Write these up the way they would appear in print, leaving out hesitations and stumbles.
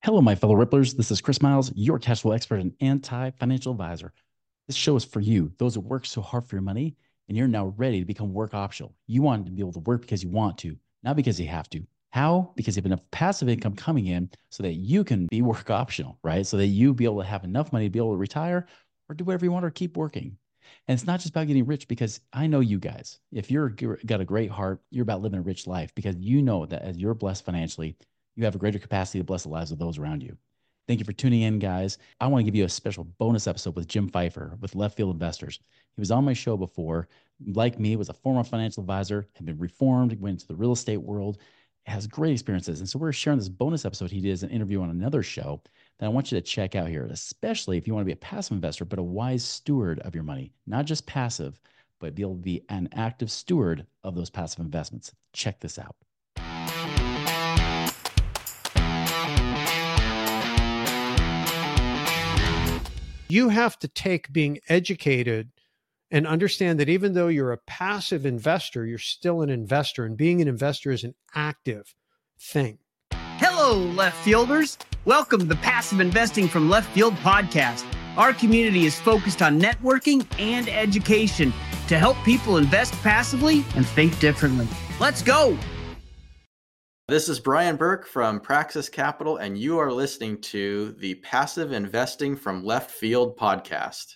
Hello, my fellow Ripplers. This is Chris Miles, your cash flow expert and anti-financial advisor. This show is for you, those who work so hard for your money, and you're now ready to become work optional. You want to be able to work because you want to, not because you have to. How? Because you have enough passive income coming in so that you can be work optional, right? So that you be able to have enough money to be able to retire or do whatever you want or keep working. And it's not just about getting rich, because I know you guys, if you're got a great heart, you're about living a rich life because you know that as you're blessed financially, you have a greater capacity to bless the lives of those around you. Thank you for tuning in, guys. I want to give you a special bonus episode with Jim Pfeiffer with Left Field Investors. He was on my show before. Like me, was a former financial advisor, had been reformed, went into the real estate world, has great experiences. And so we're sharing this bonus episode he did as an interview on another show that I want you to check out here, especially if you want to be a passive investor, but a wise steward of your money, not just passive, but be able to be an active steward of those passive investments. Check this out. You have to take being educated and understand that even though you're a passive investor, you're still an investor, and being an investor is an active thing. Hello, left fielders. Welcome to the Passive Investing from Left Field podcast. Our community is focused on networking and education to help people invest passively and think differently. Let's go. This is Brian Burke from Praxis Capital, and you are listening to the Passive Investing from Left Field podcast.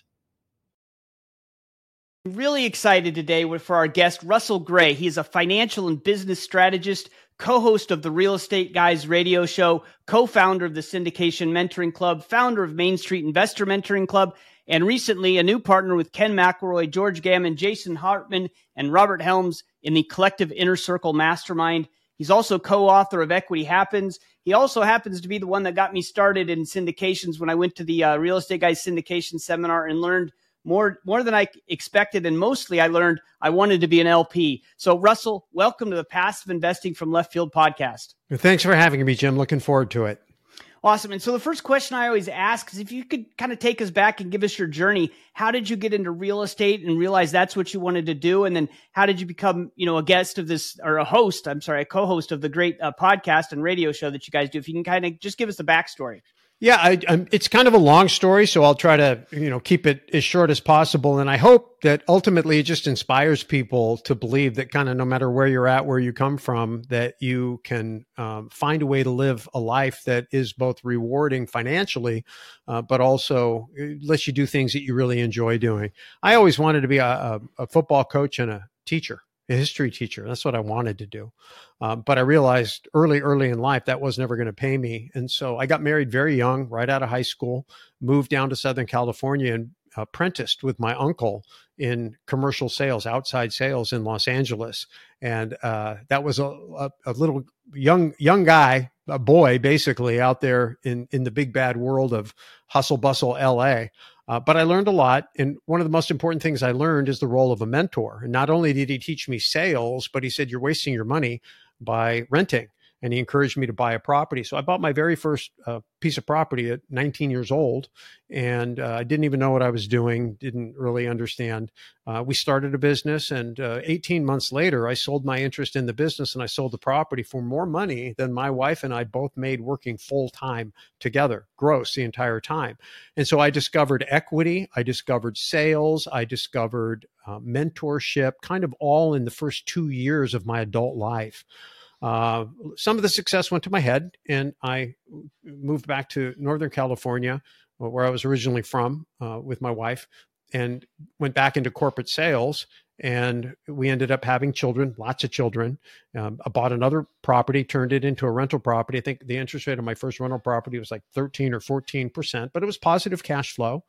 Really excited today for our guest, Russell Gray. He is a financial and business strategist, co-host of the Real Estate Guys radio show, co-founder of the Syndication Mentoring Club, founder of Main Street Investor Mentoring Club, and recently a new partner with Ken McElroy, George Gammon, Jason Hartman, and Robert Helms in the Collective Inner Circle Mastermind. He's also co-author of Equity Happens. He also happens to be the one that got me started in syndications when I went to the Real Estate Guys syndication seminar and learned more than I expected. And mostly I learned I wanted to be an LP. So Russell, welcome to the Passive Investing from Left Field podcast. Thanks for having me, Jim. Looking forward to it. Awesome. And so the first question I always ask is if you could kind of take us back and give us your journey. How did you get into real estate and realize that's what you wanted to do? And then how did you become, a guest of this, or a co-host of the great podcast and radio show that you guys do? If you can kind of just give us the backstory. Yeah, it's kind of a long story, so I'll try to, keep it as short as possible. And I hope that ultimately it just inspires people to believe that kind of no matter where you're at, where you come from, that you can find a way to live a life that is both rewarding financially, but also lets you do things that you really enjoy doing. I always wanted to be a football coach and a teacher. A history teacher. That's what I wanted to do. But I realized early in life that was never going to pay me. And so I got married very young, right out of high school, moved down to Southern California and apprenticed with my uncle in commercial sales, outside sales in Los Angeles. And that was a little young guy, a boy, basically out there in the big bad world of hustle bustle LA. But I learned a lot. And one of the most important things I learned is the role of a mentor. And not only did he teach me sales, but he said, you're wasting your money by renting. And he encouraged me to buy a property. So I bought my very first piece of property at 19 years old. And I didn't even know what I was doing, didn't really understand. We started a business, and 18 months later, I sold my interest in the business and I sold the property for more money than my wife and I both made working full time together, gross the entire time. And so I discovered equity, I discovered sales, I discovered mentorship, kind of all in the first 2 years of my adult life. Some of the success went to my head, and I moved back to Northern California, where I was originally from, with my wife, and went back into corporate sales. And we ended up having children, lots of children. I bought another property, turned it into a rental property. I think the interest rate on my first rental property was like 13 or 14%, but it was positive cash flow.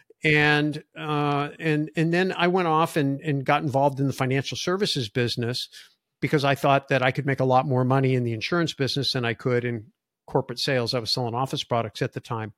And then I went off and got involved in the financial services business, because I thought that I could make a lot more money in the insurance business than I could in corporate sales. I was selling office products at the time.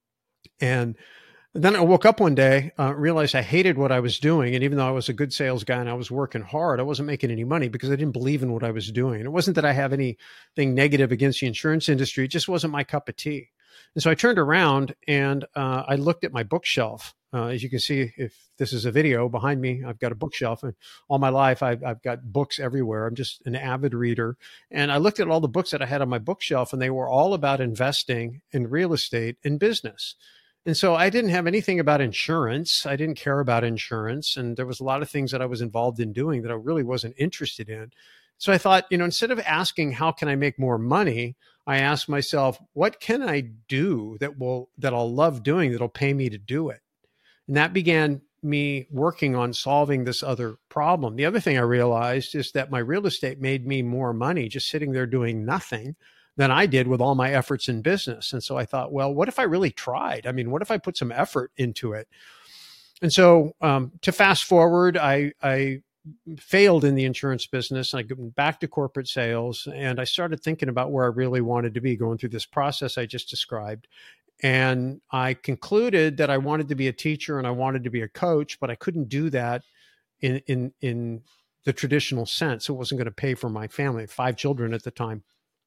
And then I woke up one day, realized I hated what I was doing. And even though I was a good sales guy and I was working hard, I wasn't making any money because I didn't believe in what I was doing. And it wasn't that I have anything negative against the insurance industry. It just wasn't my cup of tea. And so I turned around and I looked at my bookshelf As you can see, if this is a video behind me, I've got a bookshelf, and all my life I've got books everywhere. I'm just an avid reader. And I looked at all the books that I had on my bookshelf, and they were all about investing in real estate and business. And so I didn't have anything about insurance. I didn't care about insurance. And there was a lot of things that I was involved in doing that I really wasn't interested in. So I thought, instead of asking, how can I make more money? I asked myself, what can I do that I'll love doing, that'll pay me to do it? And that began me working on solving this other problem. The other thing I realized is that my real estate made me more money just sitting there doing nothing than I did with all my efforts in business. And so I thought, well, what if I really tried? I mean, what if I put some effort into it? And so to fast forward, I failed in the insurance business. I got back to corporate sales, and I started thinking about where I really wanted to be, going through this process I just described. And I concluded that I wanted to be a teacher and I wanted to be a coach, but I couldn't do that in the traditional sense. It wasn't going to pay for my family, 5 children at the time.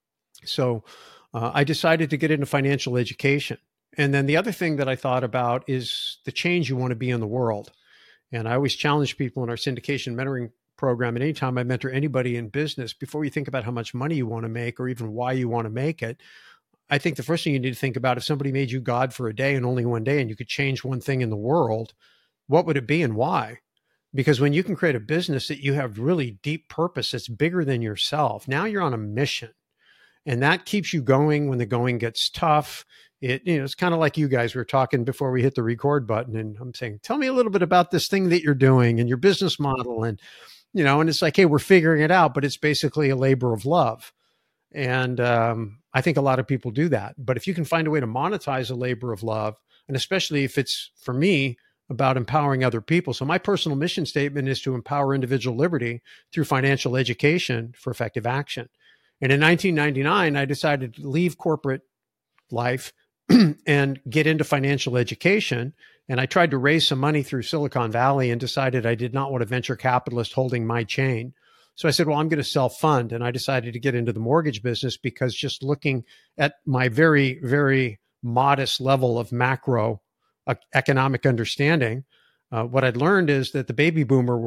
So I decided to get into financial education. And then the other thing that I thought about is the change you want to be in the world. And I always challenge people in our syndication mentoring program. And anytime I mentor anybody in business, before you think about how much money you want to make or even why you want to make it, I think the first thing you need to think about, if somebody made you God for a day and only one day, and you could change one thing in the world, what would it be and why? Because when you can create a business that you have really deep purpose that's bigger than yourself, now you're on a mission. And that keeps you going when the going gets tough. It's kind of like you guys were talking before we hit the record button, and I'm saying, tell me a little bit about this thing that you're doing and your business model. And, and it's like, hey, we're figuring it out, but it's basically a labor of love. And I think a lot of people do that. But if you can find a way to monetize a labor of love, and especially if it's, for me, about empowering other people. So my personal mission statement is to empower individual liberty through financial education for effective action. And in 1999, I decided to leave corporate life and get into financial education. And I tried to raise some money through Silicon Valley and decided I did not want a venture capitalist holding my chain. So I said, well, I'm going to self-fund. And I decided to get into the mortgage business because just looking at my very, very modest level of macro economic understanding, what I'd learned is that the baby boomer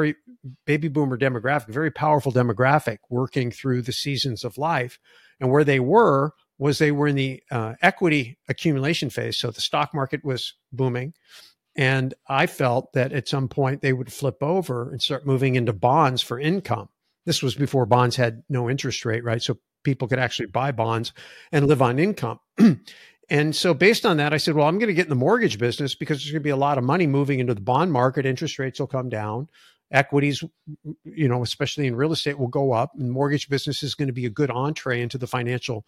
demographic, very powerful demographic working through the seasons of life. And where they were in the equity accumulation phase. So the stock market was booming. And I felt that at some point they would flip over and start moving into bonds for income. This was before bonds had no interest rate, right? So people could actually buy bonds and live on income. And so based on that, I said, well, I'm going to get in the mortgage business because there's going to be a lot of money moving into the bond market. Interest rates will come down. Equities, especially in real estate, will go up. And mortgage business is going to be a good entree into the financial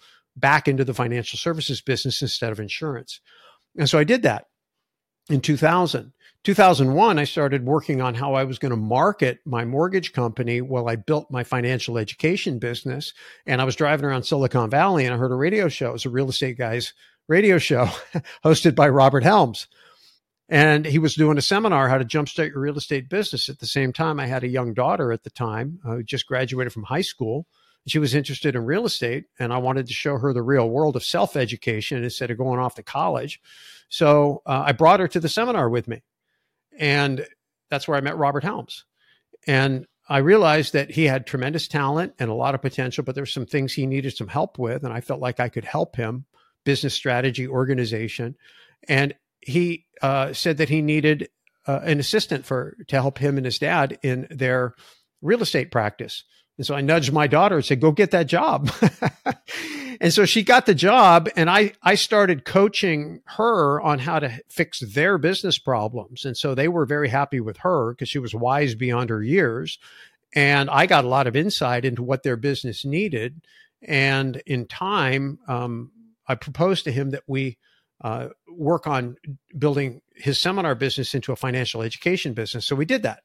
services business instead of insurance. And so I did that. In 2001, I started working on how I was going to market my mortgage company while I built my financial education business. And I was driving around Silicon Valley and I heard a radio show. It was a Real Estate Guys radio show hosted by Robert Helms. And he was doing a seminar, how to jumpstart your real estate business. At the same time, I had a young daughter at the time who just graduated from high school. She was interested in real estate, and I wanted to show her the real world of self-education instead of going off to college. So I brought her to the seminar with me, and that's where I met Robert Helms. And I realized that he had tremendous talent and a lot of potential, but there were some things he needed some help with, and I felt like I could help him, business strategy, organization. And he said that he needed an assistant to help him and his dad in their real estate practice. And so I nudged my daughter and said, go get that job. And so she got the job, and I started coaching her on how to fix their business problems. And so they were very happy with her because she was wise beyond her years. And I got a lot of insight into what their business needed. And in time, I proposed to him that we work on building his seminar business into a financial education business. So we did that.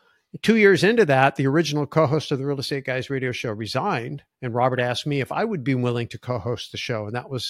2 years into that, the original co-host of the Real Estate Guys radio show resigned, and Robert asked me if I would be willing to co-host the show. And that was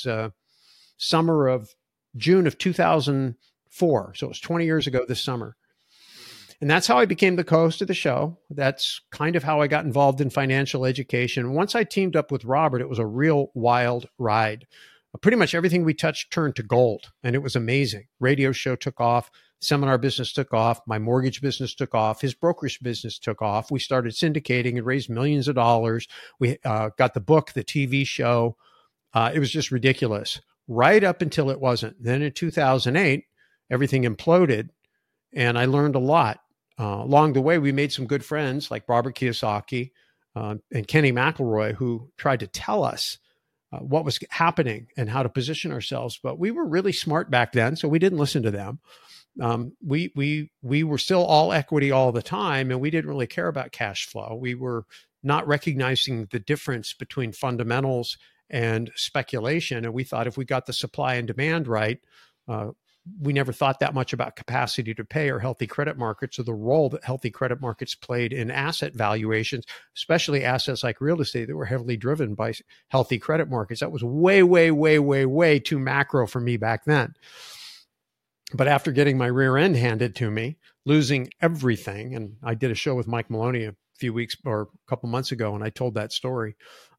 June of 2004. So it was 20 years ago this summer. And that's how I became the co-host of the show. That's kind of how I got involved in financial education. Once I teamed up with Robert, it was a real wild ride. pretty much everything we touched turned to gold, and it was amazing. Radio show took off, seminar business took off, my mortgage business took off, his brokerage business took off. We started syndicating and raised millions of dollars. We got the book, the TV show. It was just ridiculous, right up until it wasn't. Then in 2008, everything imploded, and I learned a lot. Along the way, we made some good friends like Robert Kiyosaki and Kenny McElroy, who tried to tell us what was happening and how to position ourselves. But we were really smart back then, so we didn't listen to them. We were still all equity all the time, and we didn't really care about cash flow. We were not recognizing the difference between fundamentals and speculation. And we thought if we got the supply and demand right, we never thought that much about capacity to pay or healthy credit markets or the role that healthy credit markets played in asset valuations, especially assets like real estate that were heavily driven by healthy credit markets. That was way, way, way, way, way too macro for me back then. But after getting my rear end handed to me, losing everything, and I did a show with Mike Maloney a few weeks or a couple months ago, and I told that story,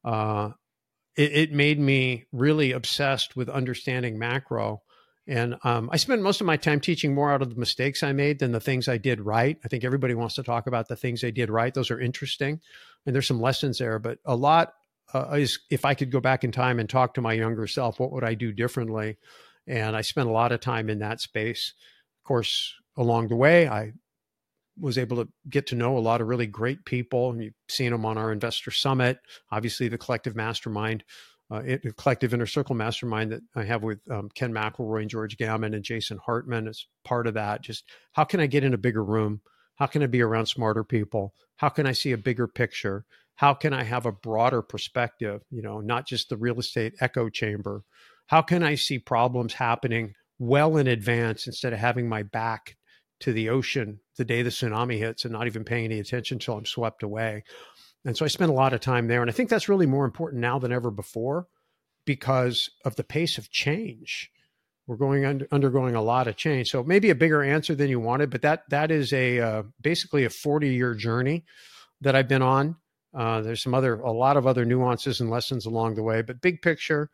it made me really obsessed with understanding macro. And I spend most of my time teaching more out of the mistakes I made than the things I did right. I think everybody wants to talk about the things they did right. Those are interesting. And there's some lessons there. But a lot is, if I could go back in time and talk to my younger self, what would I do differently? And I spent a lot of time in that space. Of course, along the way, I was able to get to know a lot of really great people. And you've seen them on our Investor Summit, obviously the Collective Mastermind. The Collective Inner Circle Mastermind that I have with Ken McElroy and George Gammon and Jason Hartman is part of that. Just how can I get in a bigger room? How can I be around smarter people? How can I see a bigger picture? How can I have a broader perspective, not just the real estate echo chamber? How can I see problems happening well in advance instead of having my back to the ocean the day the tsunami hits and not even paying any attention until I'm swept away? And so I spent a lot of time there. And I think that's really more important now than ever before because of the pace of change. We're undergoing a lot of change. So maybe a bigger answer than you wanted, but that is basically a 40-year journey that I've been on. There's a lot of other nuances and lessons along the way, but big picture,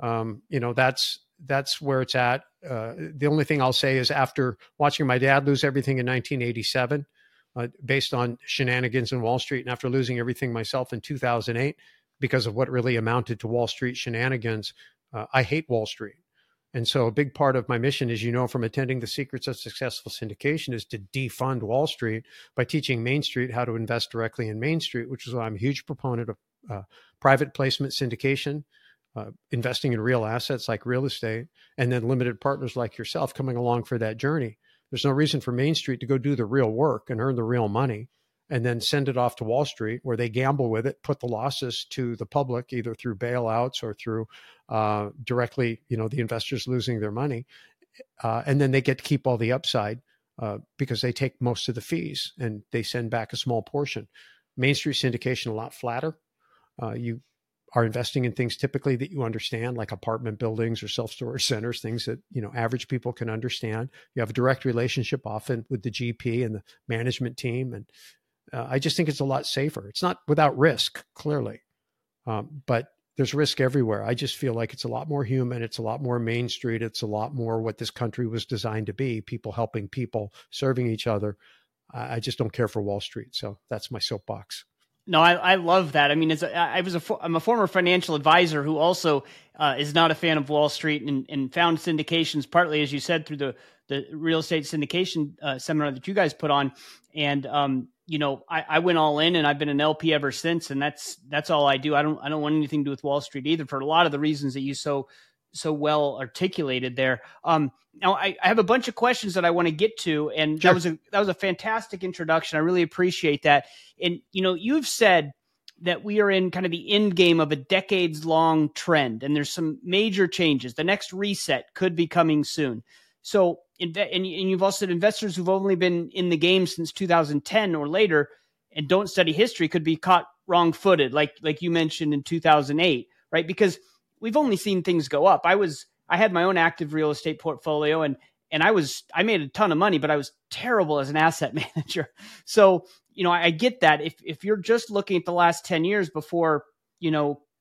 that's where it's at. The only thing I'll say is after watching my dad lose everything in 1987, based on shenanigans in Wall Street, and after losing everything myself in 2008 because of what really amounted to Wall Street shenanigans, I hate Wall Street. And so a big part of my mission, as you know, from attending the Secrets of Successful Syndication, is to defund Wall Street by teaching Main Street how to invest directly in Main Street, which is why I'm a huge proponent of private placement syndication, investing in real assets like real estate, and then limited partners like yourself coming along for that journey. There's no reason for Main Street to go do the real work and earn the real money and then send it off to Wall Street where they gamble with it, put the losses to the public, either through bailouts or through directly, the investors losing their money. And then they get to keep all the upside because they take most of the fees and they send back a small portion. Main Street syndication, a lot flatter. You are investing in things typically that you understand, like apartment buildings or self-storage centers, things that, average people can understand. You have a direct relationship often with the GP and the management team. And I just think it's a lot safer. It's not without risk, clearly, but there's risk everywhere. I just feel like it's a lot more human. It's a lot more Main Street. It's a lot more what this country was designed to be, people helping people, serving each other. I just don't care for Wall Street. So that's my soapbox. No, I love that. I mean, I'm a former financial advisor who also is not a fan of Wall Street and found syndications partly, as you said, through the real estate syndication seminar that you guys put on. And I went all in, and I've been an LP ever since. And that's all I do. I don't want anything to do with Wall Street either, for a lot of the reasons that you so well articulated there. Now I have a bunch of questions that I want to get to, and sure. that was a fantastic introduction. I really appreciate that. And you've said that we are in kind of the end game of a decades-long trend, and there's some major changes. The next reset could be coming soon. So, and you've also said investors who've only been in the game since 2010 or later and don't study history could be caught wrong-footed, like you mentioned in 2008, right? Because we've only seen things go up. I had my own active real estate portfolio, and I made a ton of money, but I was terrible as an asset manager. So, I get that if you're just looking at the last 10 years before,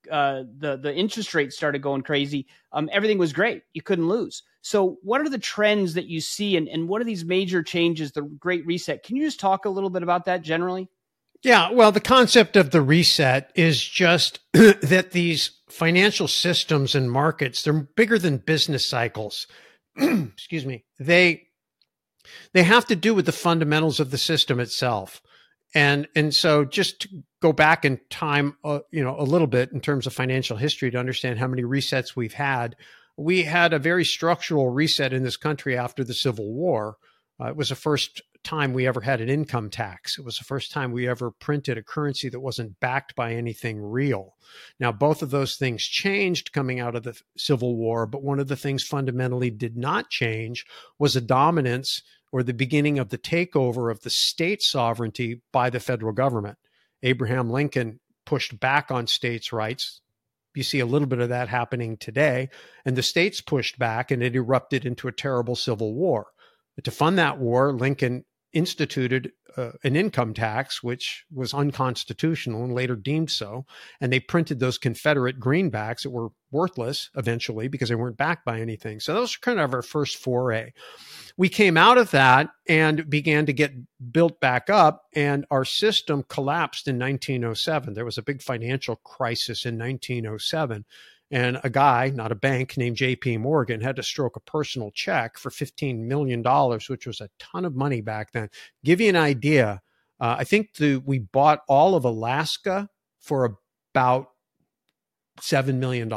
the interest rates started going crazy, everything was great. You couldn't lose. So what are the trends that you see, and what are these major changes, the Great Reset? Can you just talk a little bit about that generally? Yeah, well, the concept of the reset is just that these financial systems and markets, they're bigger than business cycles. Excuse me. They have to do with the fundamentals of the system itself. And so just to go back in time, a little bit in terms of financial history to understand how many resets we've had. We had a very structural reset in this country after the Civil War. It was the first time we ever had an income tax. It was the first time we ever printed a currency that wasn't backed by anything real. Now, both of those things changed coming out of the Civil War, but one of the things fundamentally did not change was the dominance or the beginning of the takeover of the state sovereignty by the federal government. Abraham Lincoln pushed back on states' rights. You see a little bit of that happening today, and the states pushed back, and it erupted into a terrible civil war. But to fund that war, Lincoln instituted an income tax, which was unconstitutional and later deemed so. And they printed those Confederate greenbacks that were worthless eventually because they weren't backed by anything. So those are kind of our first foray. We came out of that and began to get built back up, and our system collapsed in 1907. There was a big financial crisis in 1907. And a guy, not a bank, named J.P. Morgan had to stroke a personal check for $15 million, which was a ton of money back then. Give you an idea, I think we bought all of Alaska for about $7 million.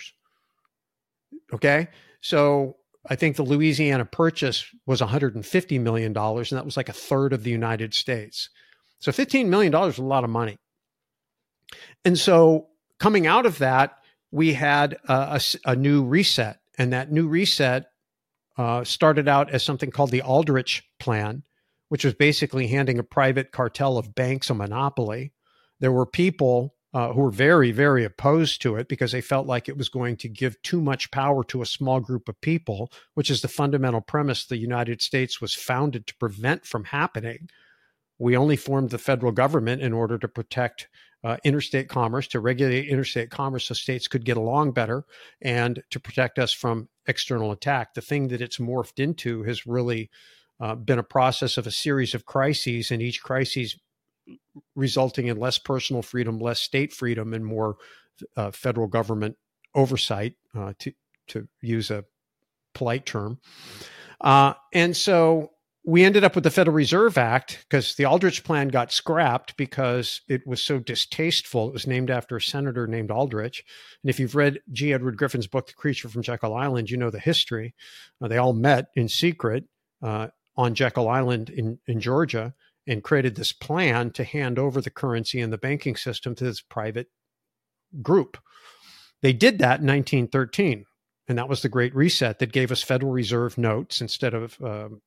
Okay? So I think the Louisiana Purchase was $150 million, and that was like a third of the United States. So $15 million is a lot of money. And so coming out of that, we had a new reset, and that new reset started out as something called the Aldrich Plan, which was basically handing a private cartel of banks a monopoly. There were people who were very, very opposed to it because they felt like it was going to give too much power to a small group of people, which is the fundamental premise the United States was founded to prevent from happening. We only formed the federal government in order to protect interstate commerce, to regulate interstate commerce so states could get along better, and to protect us from external attack. The thing that it's morphed into has really been a process of a series of crises, and each crisis resulting in less personal freedom, less state freedom, and more federal government oversight, to use a polite term. And so we ended up with the Federal Reserve Act because the Aldrich Plan got scrapped because it was so distasteful. It was named after a senator named Aldrich. And if you've read G. Edward Griffin's book, The Creature from Jekyll Island, you know the history. They all met in secret on Jekyll Island in Georgia and created this plan to hand over the currency and the banking system to this private group. They did that in 1913. And that was the Great Reset that gave us Federal Reserve notes instead of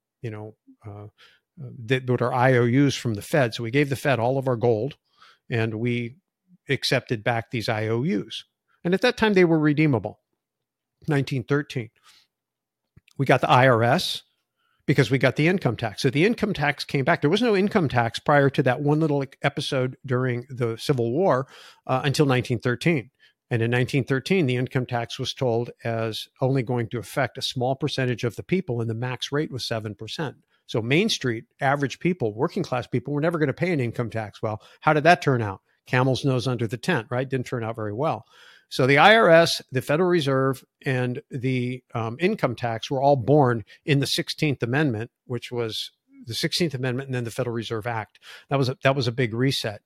that are IOUs from the Fed. So we gave the Fed all of our gold, and we accepted back these IOUs. And at that time, they were redeemable. 1913. We got the IRS because we got the income tax. So the income tax came back. There was no income tax prior to that one little episode during the Civil War until 1913. And in 1913, the income tax was told as only going to affect a small percentage of the people, and the max rate was 7%. So Main Street, average people, working class people, were never going to pay an income tax. Well, how did that turn out? Camel's nose under the tent, right? Didn't turn out very well. So the IRS, the Federal Reserve, and the income tax were all born in the 16th Amendment, which was the 16th Amendment and then the Federal Reserve Act. That was a big reset.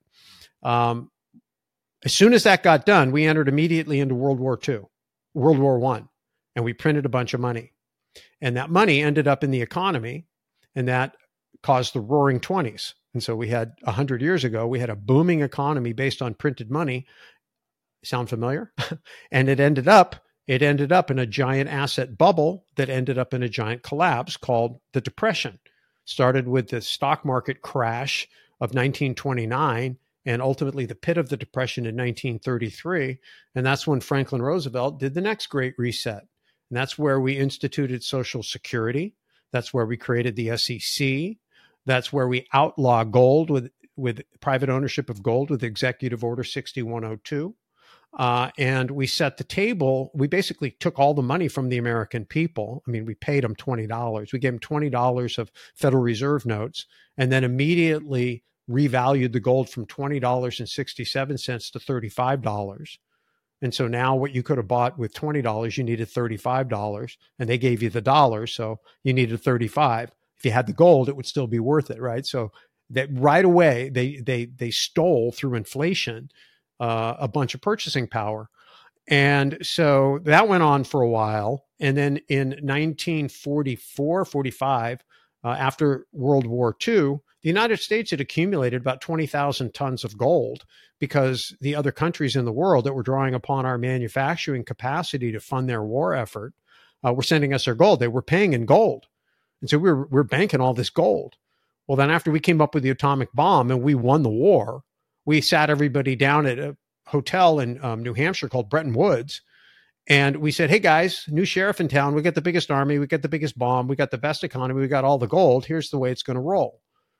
As soon as that got done, we entered immediately into World War I, and we printed a bunch of money. And that money ended up in the economy, and that caused the Roaring 20s. And so we had 100 years ago, we had a booming economy based on printed money. Sound familiar? And it ended up in a giant asset bubble that ended up in a giant collapse called the Depression. Started with the stock market crash of 1929 and ultimately the pit of the Depression in 1933. And that's when Franklin Roosevelt did the next Great Reset. And that's where we instituted Social Security. That's where we created the SEC. That's where we outlaw gold with private ownership of gold with Executive Order 6102. And we set the table. We basically took all the money from the American people. I mean, we paid them $20. We gave them $20 of Federal Reserve notes, and then immediately revalued the gold from $20.67 to $35. And so now what you could have bought with $20, you needed $35, and they gave you the dollar, so you needed 35. If you had the gold, it would still be worth it, right? So that right away they stole through inflation a bunch of purchasing power. And so that went on for a while. And then in 1944, 45, after World War II, the United States had accumulated about 20,000 tons of gold because the other countries in the world that were drawing upon our manufacturing capacity to fund their war effort were sending us their gold. They were paying in gold. And so we're banking all this gold. Well, then after we came up with the atomic bomb and we won the war, we sat everybody down at a hotel in New Hampshire called Bretton Woods. And we said, hey, guys, new sheriff in town. We got the biggest army. We got the biggest bomb. We got the best economy. We got all the gold. Here's the way it's going to roll.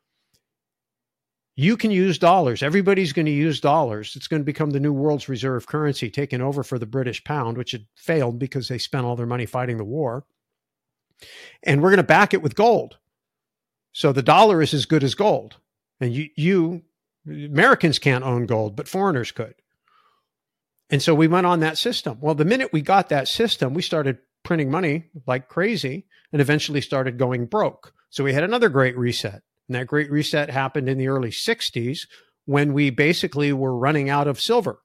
You can use dollars. Everybody's going to use dollars. It's going to become the new world's reserve currency, taken over for the British pound, which had failed because they spent all their money fighting the war. And we're going to back it with gold. So the dollar is as good as gold. And you Americans can't own gold, but foreigners could. And so we went on that system. Well, the minute we got that system, we started printing money like crazy and eventually started going broke. So we had another great reset. And that great reset happened in the early 60s when we basically were running out of silver.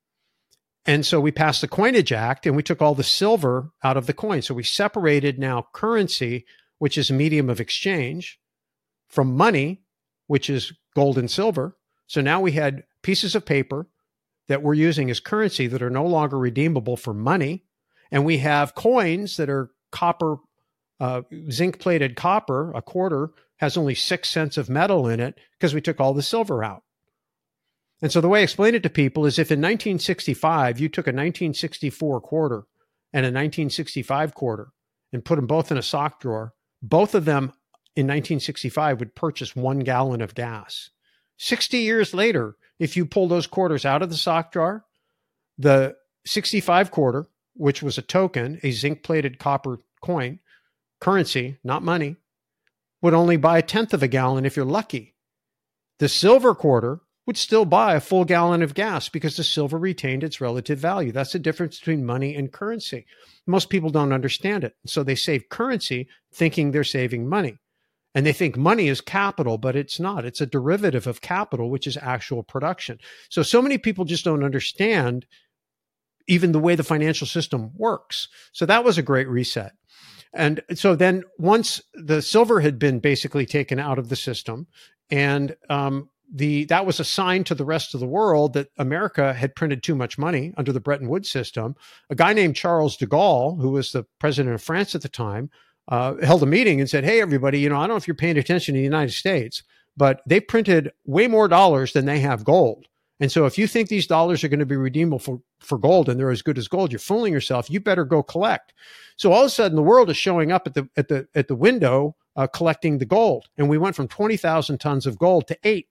And so we passed the Coinage Act and we took all the silver out of the coin. So we separated now currency, which is a medium of exchange, from money, which is gold and silver. So now we had pieces of paper that we're using as currency that are no longer redeemable for money. And we have coins that are copper, zinc-plated copper. A quarter has only 6 cents of metal in it because we took all the silver out. And so the way I explain it to people is if in 1965 you took a 1964 quarter and a 1965 quarter and put them both in a sock drawer, both of them in 1965 would purchase 1 gallon of gas. 60 years later, if you pull those quarters out of the sock drawer, the 65 quarter, which was a token, a zinc-plated copper coin, currency, not money, would only buy 1/10 of a gallon if you're lucky. The silver quarter would still buy a full gallon of gas because the silver retained its relative value. That's the difference between money and currency. Most people don't understand it. So they save currency thinking they're saving money. And they think money is capital, but it's not. It's a derivative of capital, which is actual production. So many people just don't understand even the way the financial system works. So that was a great reset. And so then once the silver had been basically taken out of the system and that was a sign to the rest of the world that America had printed too much money under the Bretton Woods system. A guy named Charles de Gaulle, who was the president of France at the time, held a meeting and said, hey, everybody, I don't know if you're paying attention to the United States, but they printed way more dollars than they have gold. And so if you think these dollars are going to be redeemable for gold and they're as good as gold, you're fooling yourself. You better go collect. So all of a sudden the world is showing up at the window collecting the gold. And we went from 20,000 tons of gold to 8.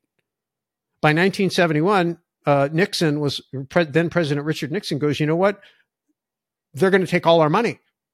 By 1971, Nixon was then President Richard Nixon goes, you know what? They're going to take all our money.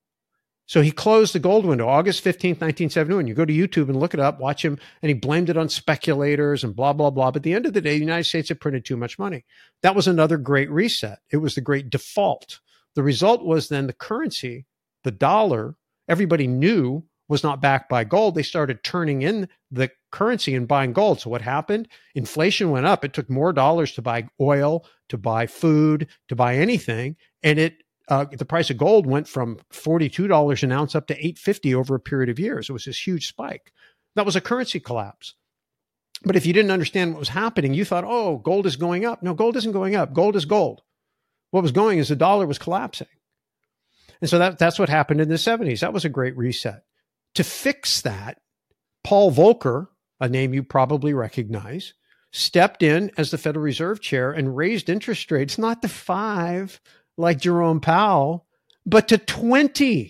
So he closed the gold window, August 15th, 1971. You go to YouTube and look it up, watch him, and he blamed it on speculators and blah, blah, blah. But at the end of the day, the United States had printed too much money. That was another great reset. It was the great default. The result was then the currency, the dollar, everybody knew was not backed by gold. They started turning in the currency and buying gold. So what happened? Inflation went up. It took more dollars to buy oil, to buy food, to buy anything. And the price of gold went from $42 an ounce up to $8.50 over a period of years. It was this huge spike. That was a currency collapse. But if you didn't understand what was happening, you thought, oh, gold is going up. No, gold isn't going up. Gold is gold. What was going is the dollar was collapsing. And so that's what happened in the 70s. That was a great reset. To fix that, Paul Volcker, a name you probably recognize, stepped in as the Federal Reserve Chair and raised interest rates, not to 5 like Jerome Powell, but to 20.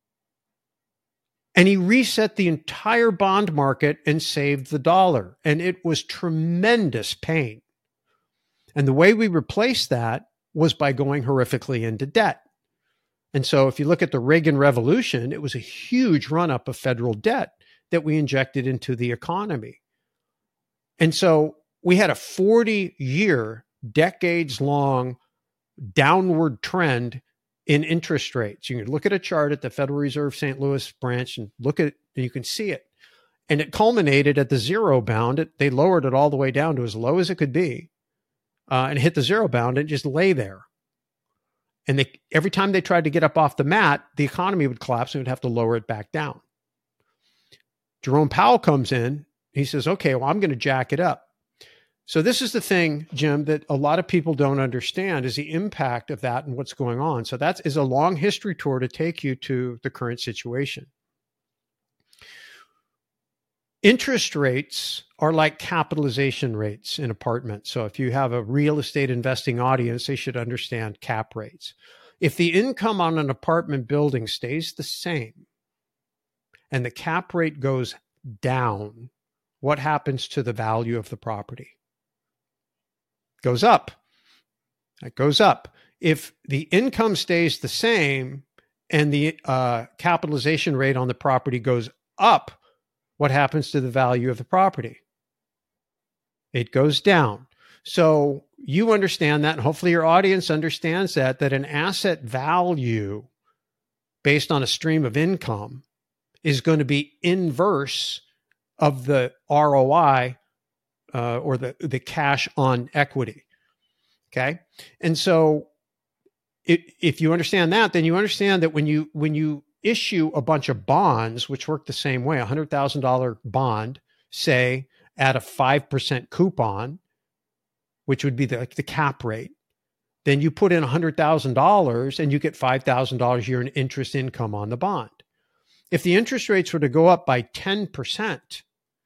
And he reset the entire bond market and saved the dollar. And it was tremendous pain. And the way we replaced that was by going horrifically into debt. And so if you look at the Reagan Revolution, it was a huge run-up of federal debt that we injected into the economy. And so we had a 40-year, decades-long downward trend in interest rates. You can look at a chart at the Federal Reserve St. Louis branch and look at it, and you can see it. And it culminated at the zero bound. They lowered it all the way down to as low as it could be, and hit the zero bound and just lay there. And every time they tried to get up off the mat, the economy would collapse and would have to lower it back down. Jerome Powell comes in. He says, okay, well, I'm going to jack it up. So this is the thing, Jim, that a lot of people don't understand is the impact of that and what's going on. So that is a long history tour to take you to the current situation. Interest rates are like capitalization rates in apartments. So if you have a real estate investing audience, they should understand cap rates. If the income on an apartment building stays the same and the cap rate goes down, what happens to the value of the property? Goes up. It goes up. If the income stays the same and the capitalization rate on the property goes up, what happens to the value of the property? It goes down. So you understand that, and hopefully your audience understands that an asset value based on a stream of income is going to be inverse of the ROI or the cash on equity. Okay. And so if you understand that, then you understand that when you issue a bunch of bonds, which work the same way, $100,000 bond, say at a 5% coupon, which would be the cap rate, then you put in $100,000 and you get $5,000 a year in interest income on the bond. If the interest rates were to go up by 10%,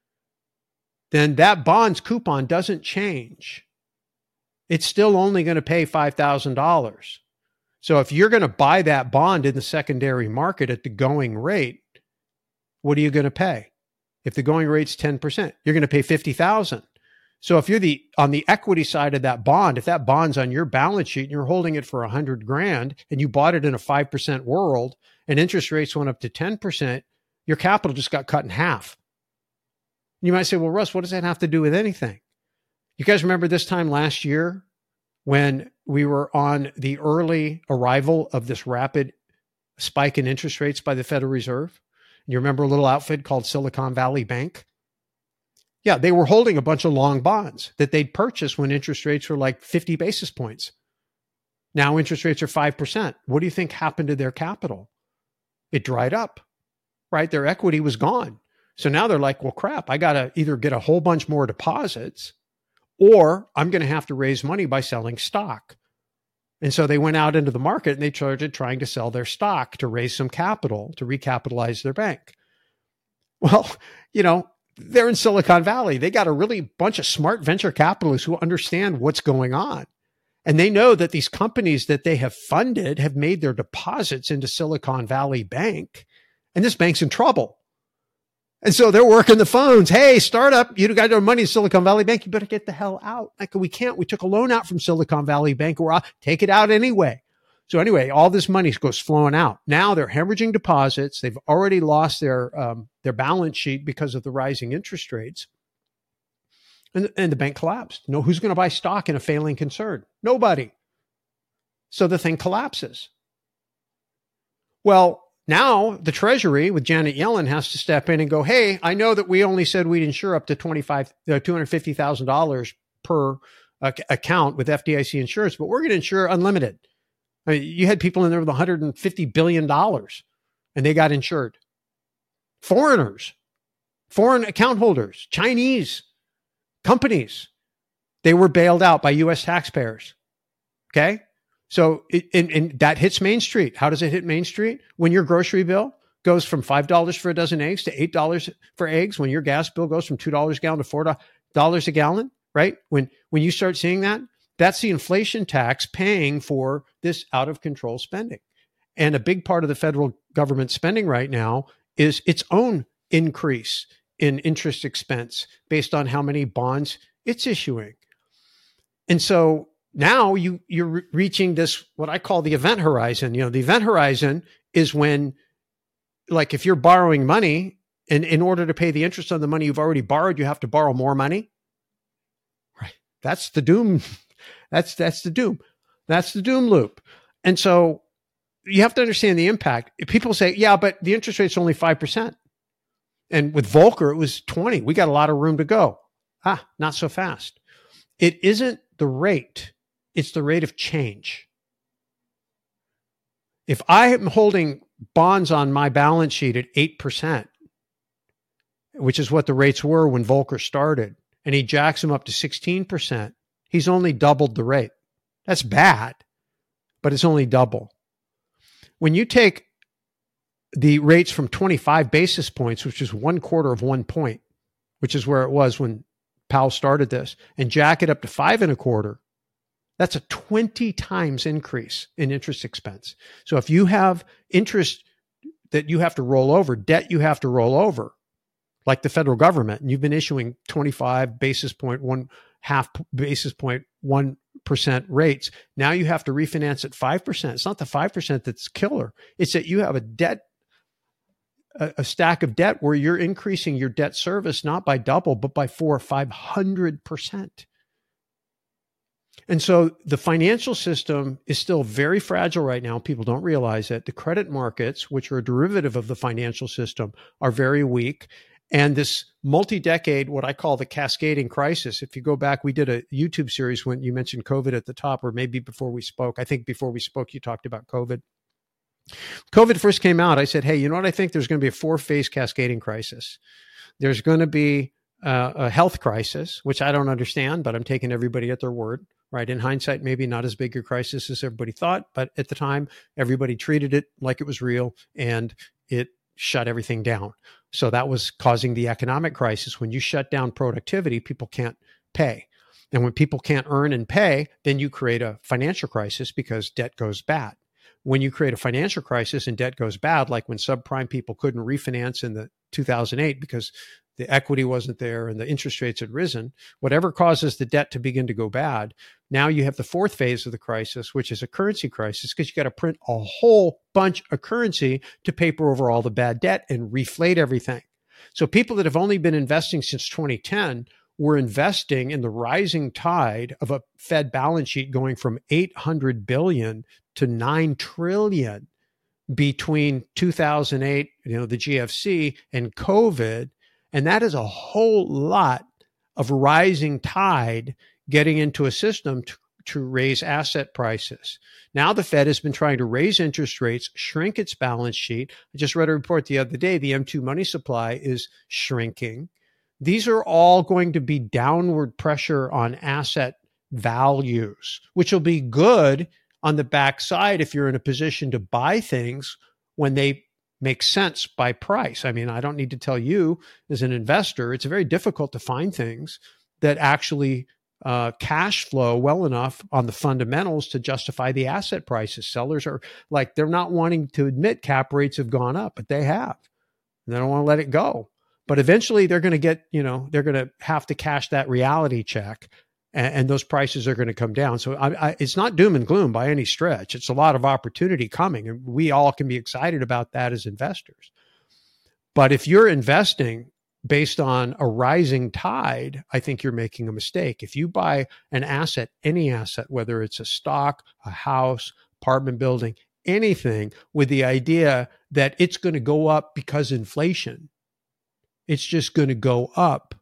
then that bond's coupon doesn't change. It's still only going to pay $5,000. So if you're going to buy that bond in the secondary market at the going rate, what are you going to pay? If the going rate's 10%, you're going to pay $50,000. So if you're on the equity side of that bond, if that bond's on your balance sheet and you're holding it for $100,000 and you bought it in a 5% world and interest rates went up to 10%, your capital just got cut in half. You might say, well, Russ, what does that have to do with anything? You guys remember this time last year when we were on the early arrival of this rapid spike in interest rates by the Federal Reserve? You remember a little outfit called Silicon Valley Bank? Yeah, they were holding a bunch of long bonds that they'd purchased when interest rates were like 50 basis points. Now interest rates are 5%. What do you think happened to their capital? It dried up, right? Their equity was gone. So now they're like, well, crap, I got to either get a whole bunch more deposits or I'm going to have to raise money by selling stock. And so they went out into the market and they started trying to sell their stock to raise some capital to recapitalize their bank. Well, they're in Silicon Valley. They got a really bunch of smart venture capitalists who understand what's going on. And they know that these companies that they have funded have made their deposits into Silicon Valley Bank. And this bank's in trouble. And so they're working the phones. Hey, startup, you got no money in Silicon Valley Bank. You better get the hell out. Like, we can't. We took a loan out from Silicon Valley Bank. I'll take it out anyway. So anyway, all this money goes flowing out. Now they're hemorrhaging deposits. They've already lost their balance sheet because of the rising interest rates. And the bank collapsed. Who's going to buy stock in a failing concern? Nobody. So the thing collapses. Well, now the Treasury with Janet Yellen has to step in and go, hey, I know that we only said we'd insure up to $250,000 per account with FDIC insurance, but we're going to insure unlimited. I mean, you had people in there with $150 billion and they got insured. Foreigners, foreign account holders, Chinese companies, they were bailed out by U.S. taxpayers. Okay. So and that hits Main Street. How does it hit Main Street? When your grocery bill goes from $5 for a dozen eggs to $8 for eggs, when your gas bill goes from $2 a gallon to $4 a gallon, right? When you start seeing that, that's the inflation tax paying for this out of control spending. And a big part of the federal government spending right now is its own increase in interest expense based on how many bonds it's issuing. And so Now you're reaching this, what I call the event horizon. The event horizon is when, like, if you're borrowing money and in order to pay the interest on the money you've already borrowed, you have to borrow more money. Right. That's the doom. That's the doom. That's the doom loop. And so you have to understand the impact. If people say, yeah, but the interest rate's only 5%. And with Volcker, it was 20. We got a lot of room to go. Not so fast. It isn't the rate. It's the rate of change. If I am holding bonds on my balance sheet at 8%, which is what the rates were when Volcker started, and he jacks them up to 16%, he's only doubled the rate. That's bad, but it's only double. When you take the rates from 25 basis points, which is 1/4 of 1 point, which is where it was when Powell started this, and jack it up to 5.25, that's a 20 times increase in interest expense. So if you have interest that you have to roll over, debt you have to roll over, like the federal government, and you've been issuing 25 basis point, 1/2 basis point, 1% rates. Now you have to refinance at 5%. It's not the 5% that's killer. It's that you have a stack of debt where you're increasing your debt service, not by double, but by 400 or 500%. And so the financial system is still very fragile right now. People don't realize it. The credit markets, which are a derivative of the financial system, are very weak. And this multi-decade, what I call the cascading crisis, if you go back, we did a YouTube series when you mentioned COVID at the top, or maybe before we spoke. I think before we spoke, you talked about COVID. COVID first came out. I said, hey, you know what? I think there's going to be a 4-phase cascading crisis. There's going to be a health crisis, which I don't understand, but I'm taking everybody at their word, right? In hindsight, maybe not as big a crisis as everybody thought, but at the time, everybody treated it like it was real, and it shut everything down. So that was causing the economic crisis. When you shut down productivity, people can't pay. And when people can't earn and pay, then you create a financial crisis because debt goes bad. When you create a financial crisis and debt goes bad, like when subprime people couldn't refinance in the 2008 because the equity wasn't there and the interest rates had risen, whatever causes the debt to begin to go bad, now you have the 4th phase of the crisis, which is a currency crisis, because you got to print a whole bunch of currency to paper over all the bad debt and reflate everything. So people that have only been investing since 2010 were investing in the rising tide of a Fed balance sheet going from 800 billion to 9 trillion between 2008, the GFC, and COVID. And that is a whole lot of rising tide getting into a system to raise asset prices. Now the Fed has been trying to raise interest rates, shrink its balance sheet. I just read a report the other day, the M2 money supply is shrinking. These are all going to be downward pressure on asset values, which will be good on the backside if you're in a position to buy things when they make sense by price. I mean, I don't need to tell you as an investor, it's very difficult to find things that actually cash flow well enough on the fundamentals to justify the asset prices. Sellers are like, they're not wanting to admit cap rates have gone up, but they have. And they don't want to let it go. But eventually they're going to get, they're going to have to cash that reality check, and those prices are going to come down. So it's not doom and gloom by any stretch. It's a lot of opportunity coming, and we all can be excited about that as investors. But if you're investing based on a rising tide, I think you're making a mistake. If you buy an asset, any asset, whether it's a stock, a house, apartment building, anything, with the idea that it's going to go up because inflation, it's just going to go up,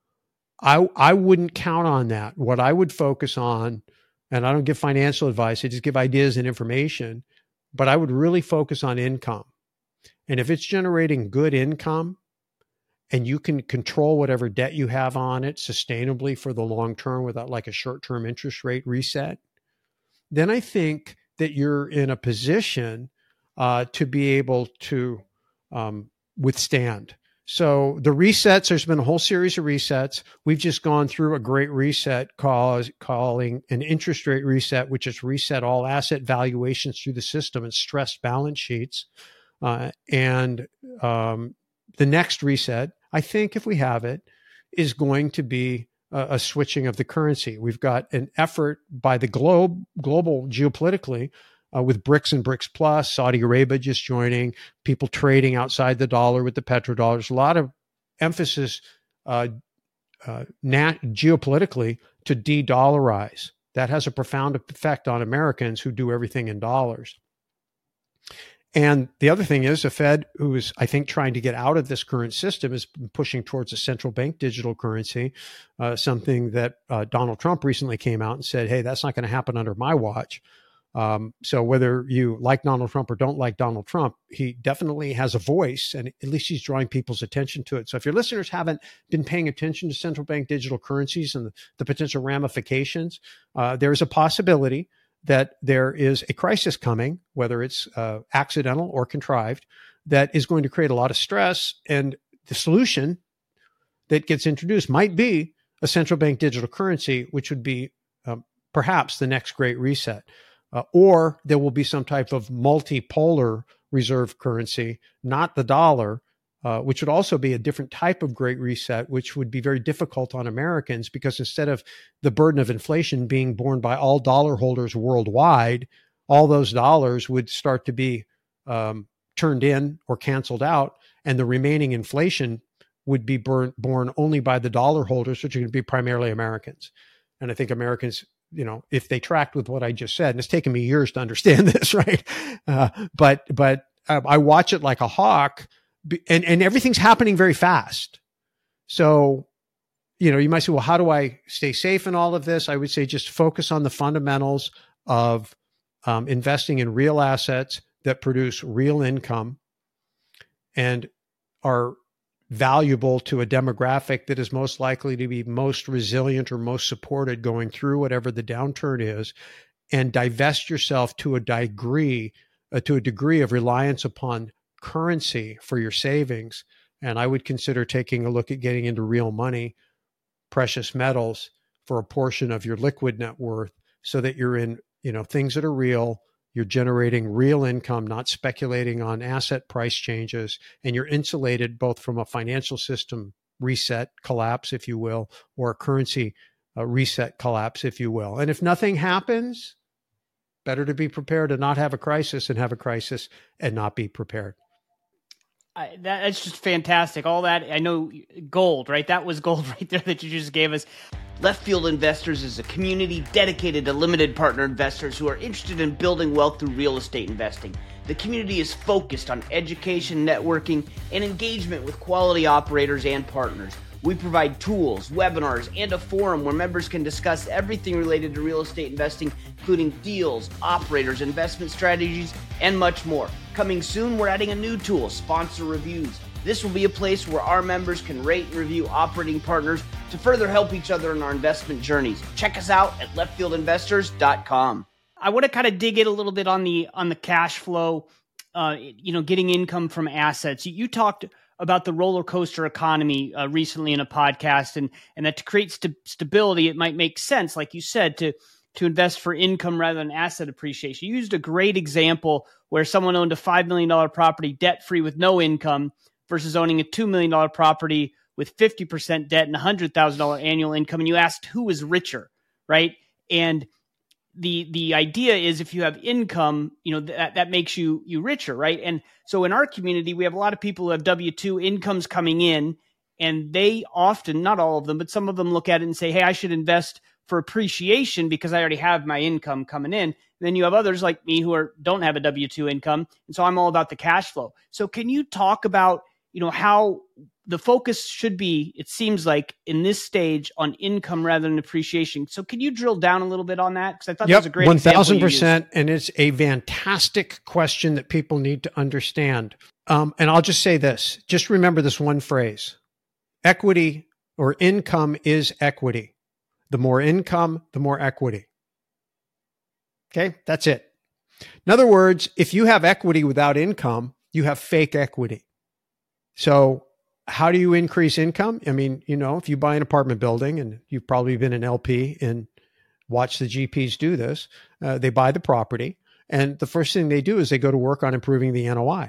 I wouldn't count on that. What I would focus on, and I don't give financial advice, I just give ideas and information, but I would really focus on income. And if it's generating good income and you can control whatever debt you have on it sustainably for the long term without like a short-term interest rate reset, then I think that you're in a position to be able to withstand. So the resets, there's been a whole series of resets. We've just gone through a great reset calling an interest rate reset, which is reset all asset valuations through the system and stressed balance sheets. And the next reset, I think if we have it, is going to be a switching of the currency. We've got an effort by the global geopolitically with BRICS and BRICS Plus, Saudi Arabia just joining, people trading outside the dollar with the petrodollars. A lot of emphasis geopolitically to de-dollarize. That has a profound effect on Americans who do everything in dollars. And the other thing is the Fed, who is, I think, trying to get out of this current system, is pushing towards a central bank digital currency, something that Donald Trump recently came out and said, hey, that's not going to happen under my watch. So whether you like Donald Trump or don't like Donald Trump, he definitely has a voice, and at least he's drawing people's attention to it. So if your listeners haven't been paying attention to central bank digital currencies and the potential ramifications, there is a possibility that there is a crisis coming, whether it's accidental or contrived, that is going to create a lot of stress. And the solution that gets introduced might be a central bank digital currency, which would be perhaps the next great reset. Or there will be some type of multipolar reserve currency, not the dollar, which would also be a different type of great reset, which would be very difficult on Americans, because instead of the burden of inflation being borne by all dollar holders worldwide, all those dollars would start to be turned in or canceled out, and the remaining inflation would be borne only by the dollar holders, which are going to be primarily Americans. And I think Americans, if they tracked with what I just said, and it's taken me years to understand this, right? But I watch it like a hawk. And everything's happening very fast. So, you might say, well, how do I stay safe in all of this? I would say just focus on the fundamentals of investing in real assets that produce real income and are valuable to a demographic that is most likely to be most resilient or most supported going through whatever the downturn is, and divest yourself to a degree of reliance upon currency for your savings. And I would consider taking a look at getting into real money, precious metals, for a portion of your liquid net worth, so that you're in, things that are real, you're generating real income, not speculating on asset price changes, and you're insulated both from a financial system reset collapse, if you will, or a currency reset collapse, if you will. And if nothing happens, better to be prepared and not have a crisis, and have a crisis and not be prepared. That's just fantastic. All that, I know, gold, right? That was gold right there that you just gave us. Left Field Investors is a community dedicated to limited partner investors who are interested in building wealth through real estate investing. The community is focused on education, networking, and engagement with quality operators and partners. We provide tools, webinars, and a forum where members can discuss everything related to real estate investing, including deals, operators, investment strategies, and much more. Coming soon, we're adding a new tool, Sponsor Reviews. This will be a place where our members can rate and review operating partners to further help each other in our investment journeys. Check us out at leftfieldinvestors.com. I want to kind of dig in a little bit on the cash flow, getting income from assets. You talked about the roller coaster economy recently in a podcast, and that to create stability, it might make sense, like you said, to invest for income rather than asset appreciation. You used a great example where someone owned a $5 million property debt-free with no income versus owning a $2 million property with 50% debt and $100,000 annual income. And you asked who was richer, right? And the idea is if you have income, that makes you richer, right? And so in our community, we have a lot of people who have W-2 incomes coming in, and they often, not all of them, but some of them look at it and say, hey, I should invest for appreciation because I already have my income coming in. And then you have others like me who don't have a W-2 income, and so I'm all about the cash flow. So can you talk about, how the focus should be, it seems like, in this stage on income rather than appreciation? So can you drill down a little bit on that? Because I thought that was a great 1,000%. And it's a fantastic question that people need to understand. And I'll just say this. Just remember this one phrase. Equity or income is equity. The more income, the more equity. Okay, that's it. In other words, if you have equity without income, you have fake equity. So how do you increase income? I mean, if you buy an apartment building, and you've probably been an LP and watched the GPs do this, they buy the property, and the first thing they do is they go to work on improving the NOI.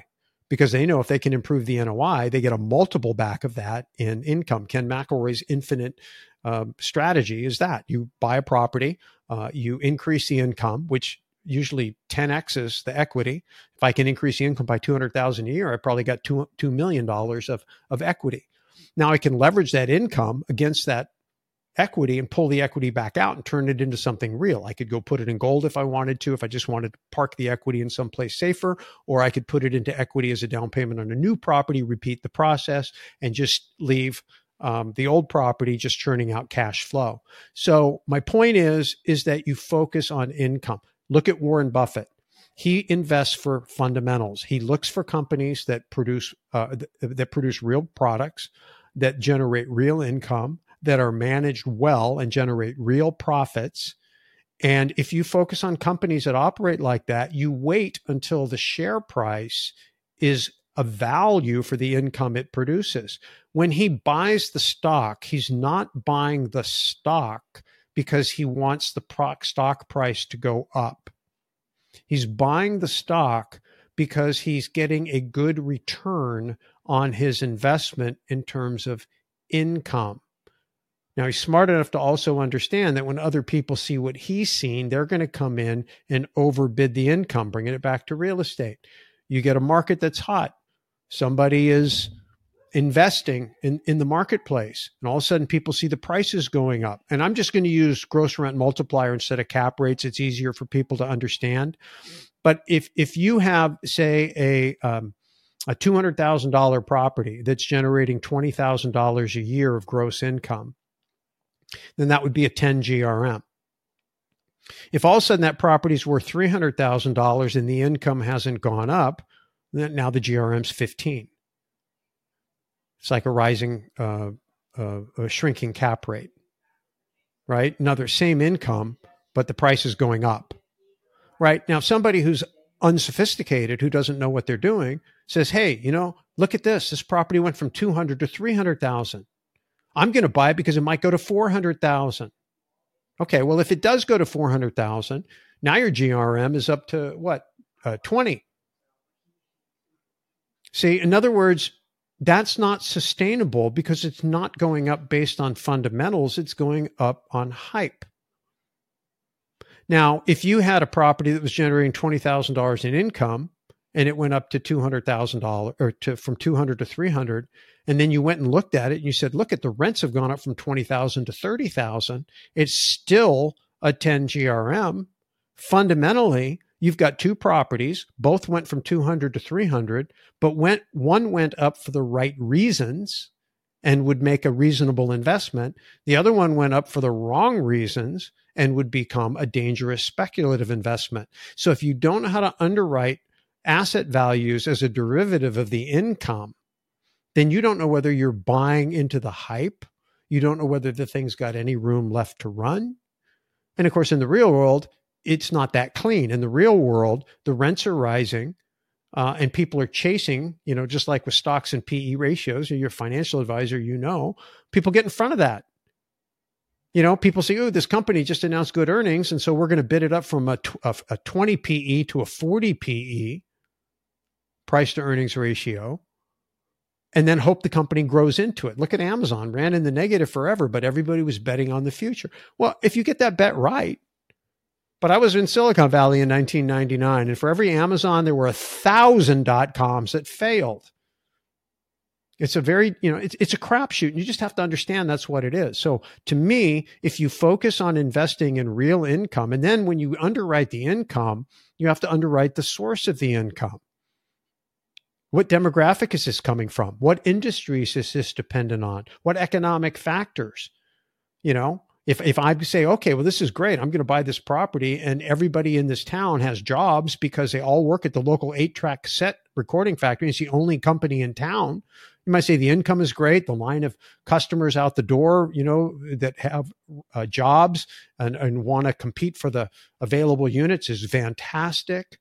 because they know if they can improve the NOI, they get a multiple back of that in income. Ken McElroy's infinite strategy is that you buy a property, you increase the income, which usually 10x's the equity. If I can increase the income by $200,000 a year, I probably got $2 million of equity. Now I can leverage that income against that equity and pull the equity back out and turn it into something real. I could go put it in gold if I wanted to, if I just wanted to park the equity in someplace safer, or I could put it into equity as a down payment on a new property, repeat the process, and just leave the old property just churning out cash flow. So my point is that you focus on income. Look at Warren Buffett. He invests for fundamentals. He looks for companies that produce real products, that generate real income, that are managed well and generate real profits. And if you focus on companies that operate like that, you wait until the share price is a value for the income it produces. When he buys the stock, he's not buying the stock because he wants the stock price to go up. He's buying the stock because he's getting a good return on his investment in terms of income. Now, he's smart enough to also understand that when other people see what he's seen, they're going to come in and overbid the income, bringing it back to real estate. You get a market that's hot. Somebody is investing in the marketplace, and all of a sudden people see the prices going up. And I'm just going to use gross rent multiplier instead of cap rates. It's easier for people to understand. But if you have, say, a $200,000 property that's generating $20,000 a year of gross income, then that would be a 10 GRM. If all of a sudden that property is worth $300,000 and the income hasn't gone up, then now the GRM's 15. It's like a rising, a shrinking cap rate, right? Another same income, but the price is going up, right? Now, somebody who's unsophisticated, who doesn't know what they're doing, says, hey, look at this. This property went from 200 to 300,000. I'm going to buy it because it might go to 400,000. Okay, well, if it does go to 400,000, now your GRM is up to what? 20. See, in other words, that's not sustainable because it's not going up based on fundamentals. It's going up on hype. Now, if you had a property that was generating $20,000 in income and it went up to $200,000 or from 200 to 300, and then you went and looked at it and you said, look, the rents have gone up from 20,000 to 30,000. It's still a 10 GRM. Fundamentally, you've got two properties, both went from 200 to 300, but one went up for the right reasons and would make a reasonable investment. The other one went up for the wrong reasons and would become a dangerous speculative investment. So if you don't know how to underwrite asset values as a derivative of the income, then you don't know whether you're buying into the hype. You don't know whether the thing's got any room left to run. And of course, in the real world, it's not that clean. In the real world, the rents are rising and people are chasing, just like with stocks and PE ratios, or your financial advisor, people get in front of that. People say, oh, this company just announced good earnings, and so we're going to bid it up from a 20 PE to a 40 PE, price to earnings ratio, and then hope the company grows into it. Look at Amazon, ran in the negative forever, but everybody was betting on the future. Well, if you get that bet right, but I was in Silicon Valley in 1999, and for every Amazon, there were 1,000 .coms that failed. It's a very, it's a crapshoot, and you just have to understand that's what it is. So to me, if you focus on investing in real income, and then when you underwrite the income, you have to underwrite the source of the income. What demographic is this coming from? What industries is this dependent on? What economic factors? If I say, okay, well, this is great, I'm going to buy this property and everybody in this town has jobs because they all work at the local 8-track cassette recording factory. It's the only company in town. You might say the income is great. The line of customers out the door, that have jobs and want to compete for the available units is fantastic.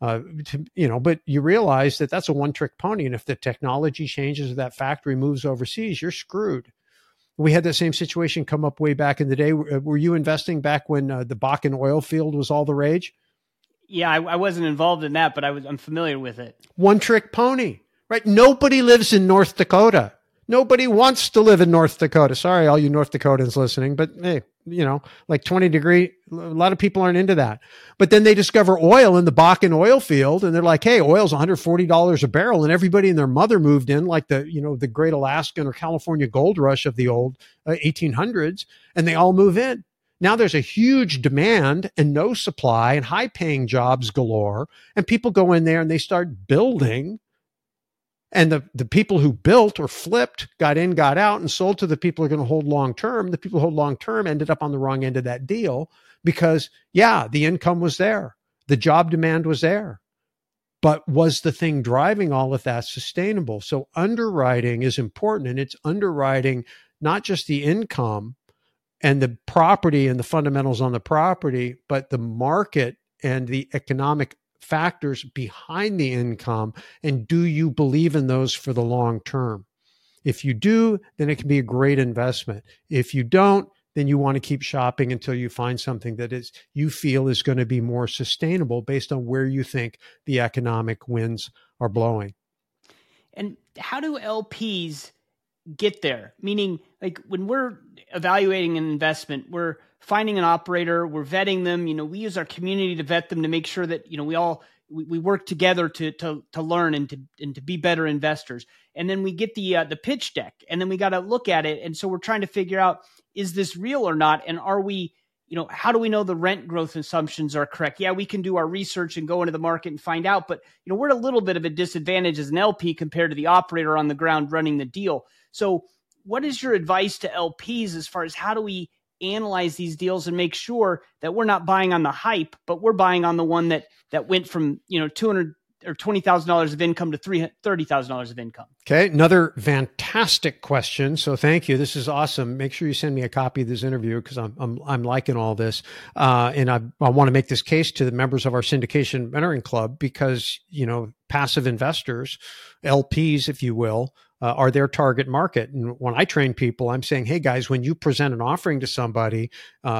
But you realize that that's a one-trick pony. And if the technology changes, that factory moves overseas, you're screwed. We had that same situation come up way back in the day. Were you investing back when the Bakken oil field was all the rage? Yeah, I wasn't involved in that, but I'm familiar with it. One trick pony, right? Nobody lives in North Dakota. Nobody wants to live in North Dakota. Sorry, all you North Dakotans listening, but hey, like 20-degree, a lot of people aren't into that. But then they discover oil in the Bakken oil field, and they're like, hey, oil's $140 a barrel, and everybody and their mother moved in, like the Great Alaskan or California gold rush of the old 1800s, and they all move in. Now there's a huge demand and no supply and high-paying jobs galore, and people go in there and they start building. And the people who built or flipped got in, got out, and sold to the people who are going to hold long term. The people who hold long term ended up on the wrong end of that deal because, yeah, the income was there. The job demand was there. But was the thing driving all of that sustainable? So underwriting is important, and it's underwriting not just the income and the property and the fundamentals on the property, but the market and the economic factors behind the income. And do you believe in those for the long term? If you do, then it can be a great investment. If you don't, then you want to keep shopping until you find something that you feel is going to be more sustainable based on where you think the economic winds are blowing. And how do LPs get there? Meaning, like when we're evaluating an investment, we're finding an operator, we're vetting them. We use our community to vet them to make sure that we work together to learn and to be better investors. And then we get the pitch deck, and then we got to look at it. And so we're trying to figure out, is this real or not? And are we, how do we know the rent growth assumptions are correct? Yeah, we can do our research and go into the market and find out, but we're at a little bit of a disadvantage as an LP compared to the operator on the ground running the deal. So what is your advice to LPs as far as how do we analyze these deals and make sure that we're not buying on the hype, but we're buying on the one that went from $200 or $20,000 of income to $30,000 of income? Okay, another fantastic question. So thank you. This is awesome. Make sure you send me a copy of this interview because I'm liking all this, and I want to make this case to the members of our syndication mentoring club because passive investors, LPs, if you will, are their target market. And when I train people, I'm saying, hey guys, when you present an offering to somebody,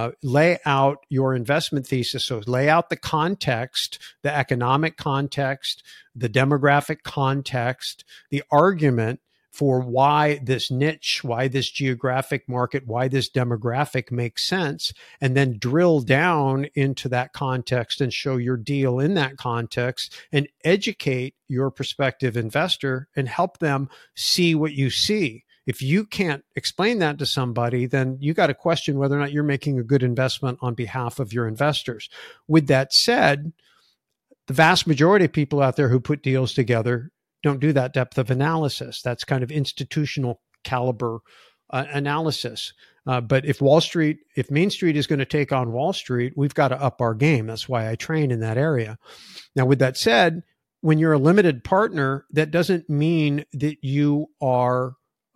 lay out your investment thesis. So lay out the context, the economic context, the demographic context, the argument for why this niche, why this geographic market, why this demographic makes sense, and then drill down into that context and show your deal in that context and educate your prospective investor and help them see what you see. If you can't explain that to somebody, then you got to question whether or not you're making a good investment on behalf of your investors. With that said, the vast majority of people out there who put deals together don't do that depth of analysis. That's kind of institutional caliber analysis. But if Main Street is going to take on Wall Street, we've got to up our game. That's why I train in that area. Now, with that said, when you're a limited partner, that doesn't mean that you are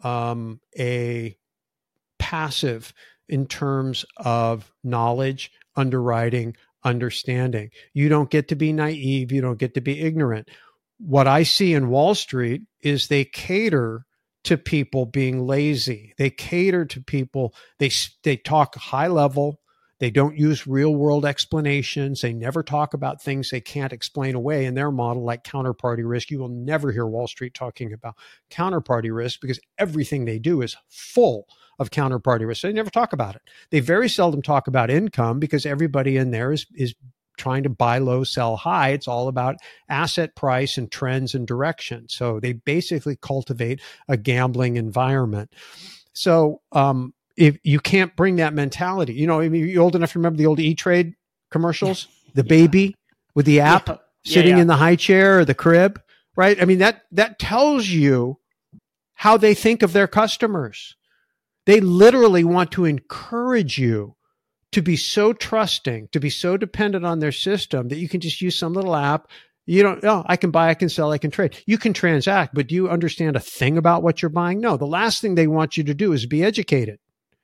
a passive in terms of knowledge, underwriting, understanding. You don't get to be naive. You don't get to be ignorant. What I see in Wall Street is they cater to people being lazy. They cater to people. They talk high level. They don't use real world explanations. They never talk about things they can't explain away in their model, like counterparty risk. You will never hear Wall Street talking about counterparty risk because everything they do is full of counterparty risk. They never talk about it. They very seldom talk about income because everybody in there is trying to buy low, sell high. It's all about asset price and trends and direction. So they basically cultivate a gambling environment. So if you can't bring that mentality, you're old enough to remember the old E-Trade commercials, the baby with the app sitting in the high chair or the crib, right? I mean, that tells you how they think of their customers. They literally want to encourage you to be so trusting, to be so dependent on their system that you can just use some little app. You don't, I can buy, I can sell, I can trade. You can transact, but do you understand a thing about what you're buying? No, the last thing they want you to do is be educated.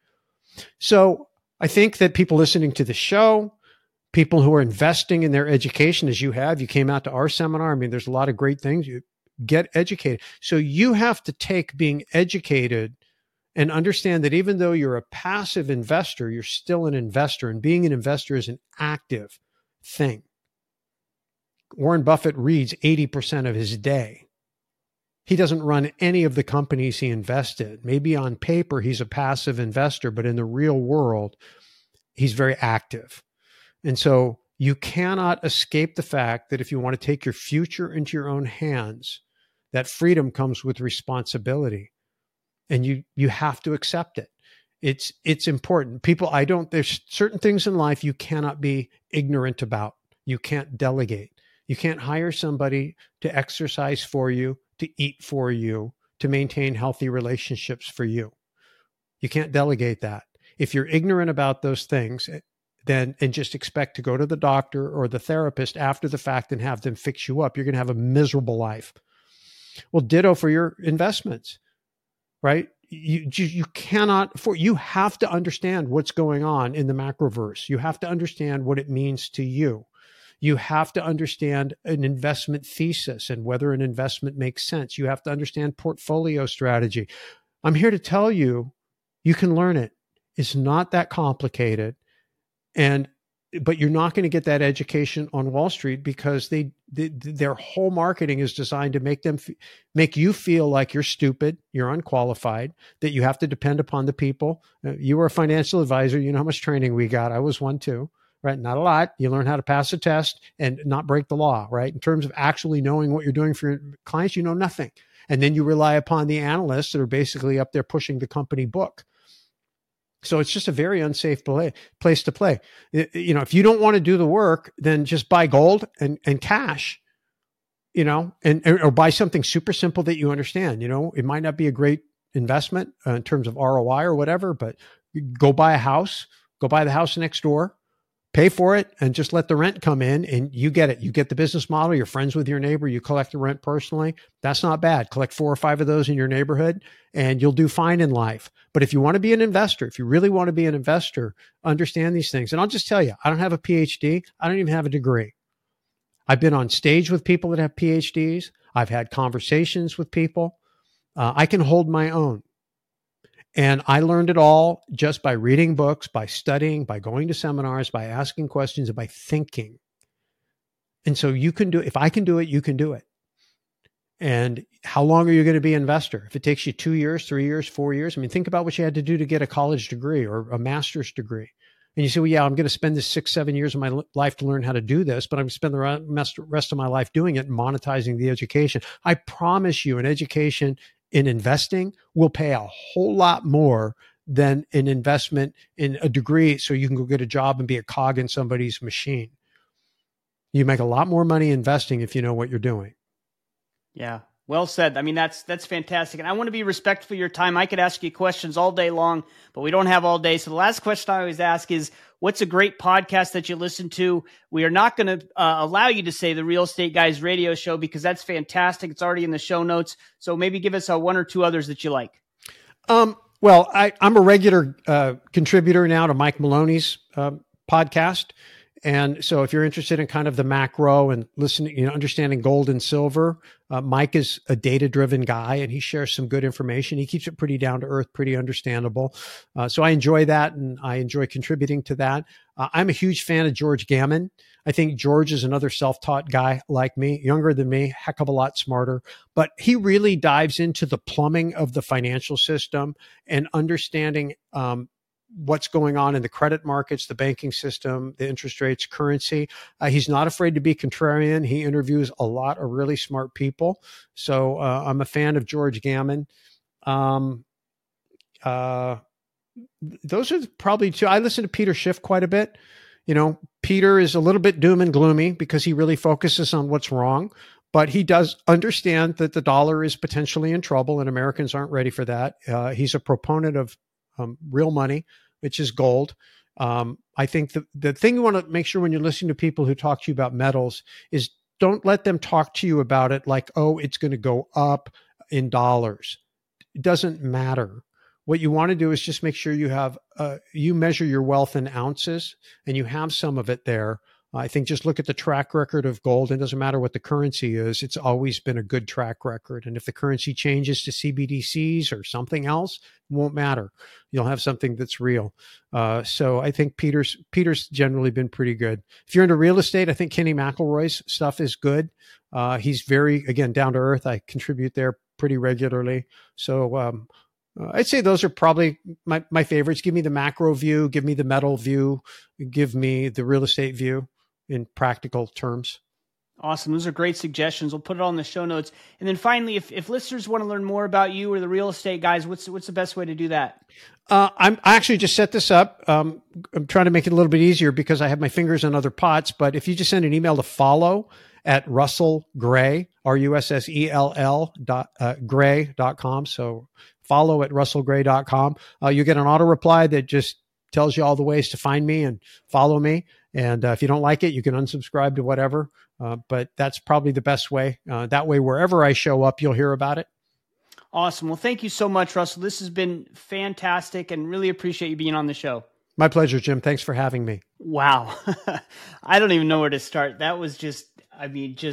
So I think that people listening to the show, people who are investing in their education as you came out to our seminar. I mean, there's a lot of great things. You get educated. So you have to take being educated and understand that even though you're a passive investor, you're still an investor, and being an investor is an active thing. Warren Buffett reads 80% of his day. He doesn't run any of the companies he invested. Maybe on paper, he's a passive investor, but in the real world, he's very active. And so you cannot escape the fact that if you want to take your future into your own hands, that freedom comes with responsibility. And you have to accept it. It's important. There's certain things in life you cannot be ignorant about. You can't delegate. You can't hire somebody to exercise for you, to eat for you, to maintain healthy relationships for you. You can't delegate that. If you're ignorant about those things, and just expect to go to the doctor or the therapist after the fact and have them fix you up, you're going to have a miserable life. Well, ditto for your investments, right? You have to understand what's going on in the macroverse. You have to understand what it means to you. You have to understand an investment thesis and whether an investment makes sense. You have to understand portfolio strategy. I'm here to tell you, you can learn it. It's not that complicated. But you're not going to get that education on Wall Street because their whole marketing is designed to make you feel like you're stupid, you're unqualified, that you have to depend upon the people. You were a financial advisor. You know how much training we got. I was one too, right? Not a lot. You learn how to pass a test and not break the law, right? In terms of actually knowing what you're doing for your clients, you know nothing. And then you rely upon the analysts that are basically up there pushing the company book. So it's just a very unsafe place to play. If you don't want to do the work, then just buy gold and cash, or buy something super simple that you understand. It might not be a great investment in terms of ROI or whatever, but go buy a house, go buy the house next door, pay for it, and just let the rent come in, and you get it. You get the business model. You're friends with your neighbor. You collect the rent personally. That's not bad. Collect 4 or 5 of those in your neighborhood, and you'll do fine in life. But if you want to be an investor, if you really want to be an investor, understand these things. And I'll just tell you, I don't have a PhD. I don't even have a degree. I've been on stage with people that have PhDs. I've had conversations with people. I can hold my own. And I learned it all just by reading books, by studying, by going to seminars, by asking questions, and by thinking. And so you can do it. If I can do it, you can do it. And how long are you going to be an investor? If it takes you 2 years, 3 years, 4 years, think about what you had to do to get a college degree or a master's degree. And you say, well, yeah, I'm going to spend this 6-7 years of my life to learn how to do this, but I'm going to spend the rest of my life doing it and monetizing the education. I promise you, an education in investing will pay a whole lot more than an investment in a degree so you can go get a job and be a cog in somebody's machine. You make a lot more money investing if you know what you're doing. Yeah, well said. That's fantastic. And I want to be respectful of your time. I could ask you questions all day long, but we don't have all day. So the last question I always ask is, what's a great podcast that you listen to? We are not going to allow you to say the Real Estate Guys radio show because that's fantastic. It's already in the show notes. So maybe give us 1 or 2 others that you like. Well, I'm a regular contributor now to Mike Maloney's podcast. And so if you're interested in kind of the macro and listening, understanding gold and silver, Mike is a data-driven guy and he shares some good information. He keeps it pretty down to earth, pretty understandable. So I enjoy that and I enjoy contributing to that. I'm a huge fan of George Gammon. I think George is another self-taught guy like me, younger than me, heck of a lot smarter, but he really dives into the plumbing of the financial system and understanding, what's going on in the credit markets, the banking system, the interest rates, currency. He's not afraid to be contrarian. He interviews a lot of really smart people. So I'm a fan of George Gammon. Those are probably 2. I listen to Peter Schiff quite a bit. Peter is a little bit doom and gloomy because he really focuses on what's wrong, but he does understand that the dollar is potentially in trouble and Americans aren't ready for that. He's a proponent of real money, which is gold. I think the thing you want to make sure when you're listening to people who talk to you about metals is don't let them talk to you about it like, oh, it's going to go up in dollars. It doesn't matter. What you want to do is just make sure you have, you measure your wealth in ounces and you have some of it there I think just look at the track record of gold. It doesn't matter what the currency is. It's always been a good track record. And if the currency changes to CBDCs or something else, it won't matter. You'll have something that's real. So I think Peter's generally been pretty good. If you're into real estate, I think Kenny McElroy's stuff is good. He's very, again, down to earth. I contribute there pretty regularly. So I'd say those are probably my favorites. Give me the macro view, give me the metal view, give me the real estate view in practical terms. Awesome. Those are great suggestions. We'll put it on the show notes. And then finally, if listeners want to learn more about you or the Real Estate Guys, what's the best way to do that? I actually just set this up. I'm trying to make it a little bit easier because I have my fingers in other pots. But if you just send an email to follow@RussellGray, RussellGray.com. So follow@RussellGray.com. You get an auto reply that just tells you all the ways to find me and follow me. And if you don't like it, you can unsubscribe to whatever. But that's probably the best way. That way, wherever I show up, you'll hear about it. Awesome. Well, thank you so much, Russell. This has been fantastic and really appreciate you being on the show. My pleasure, Jim. Thanks for having me. Wow. I don't even know where to start. That was I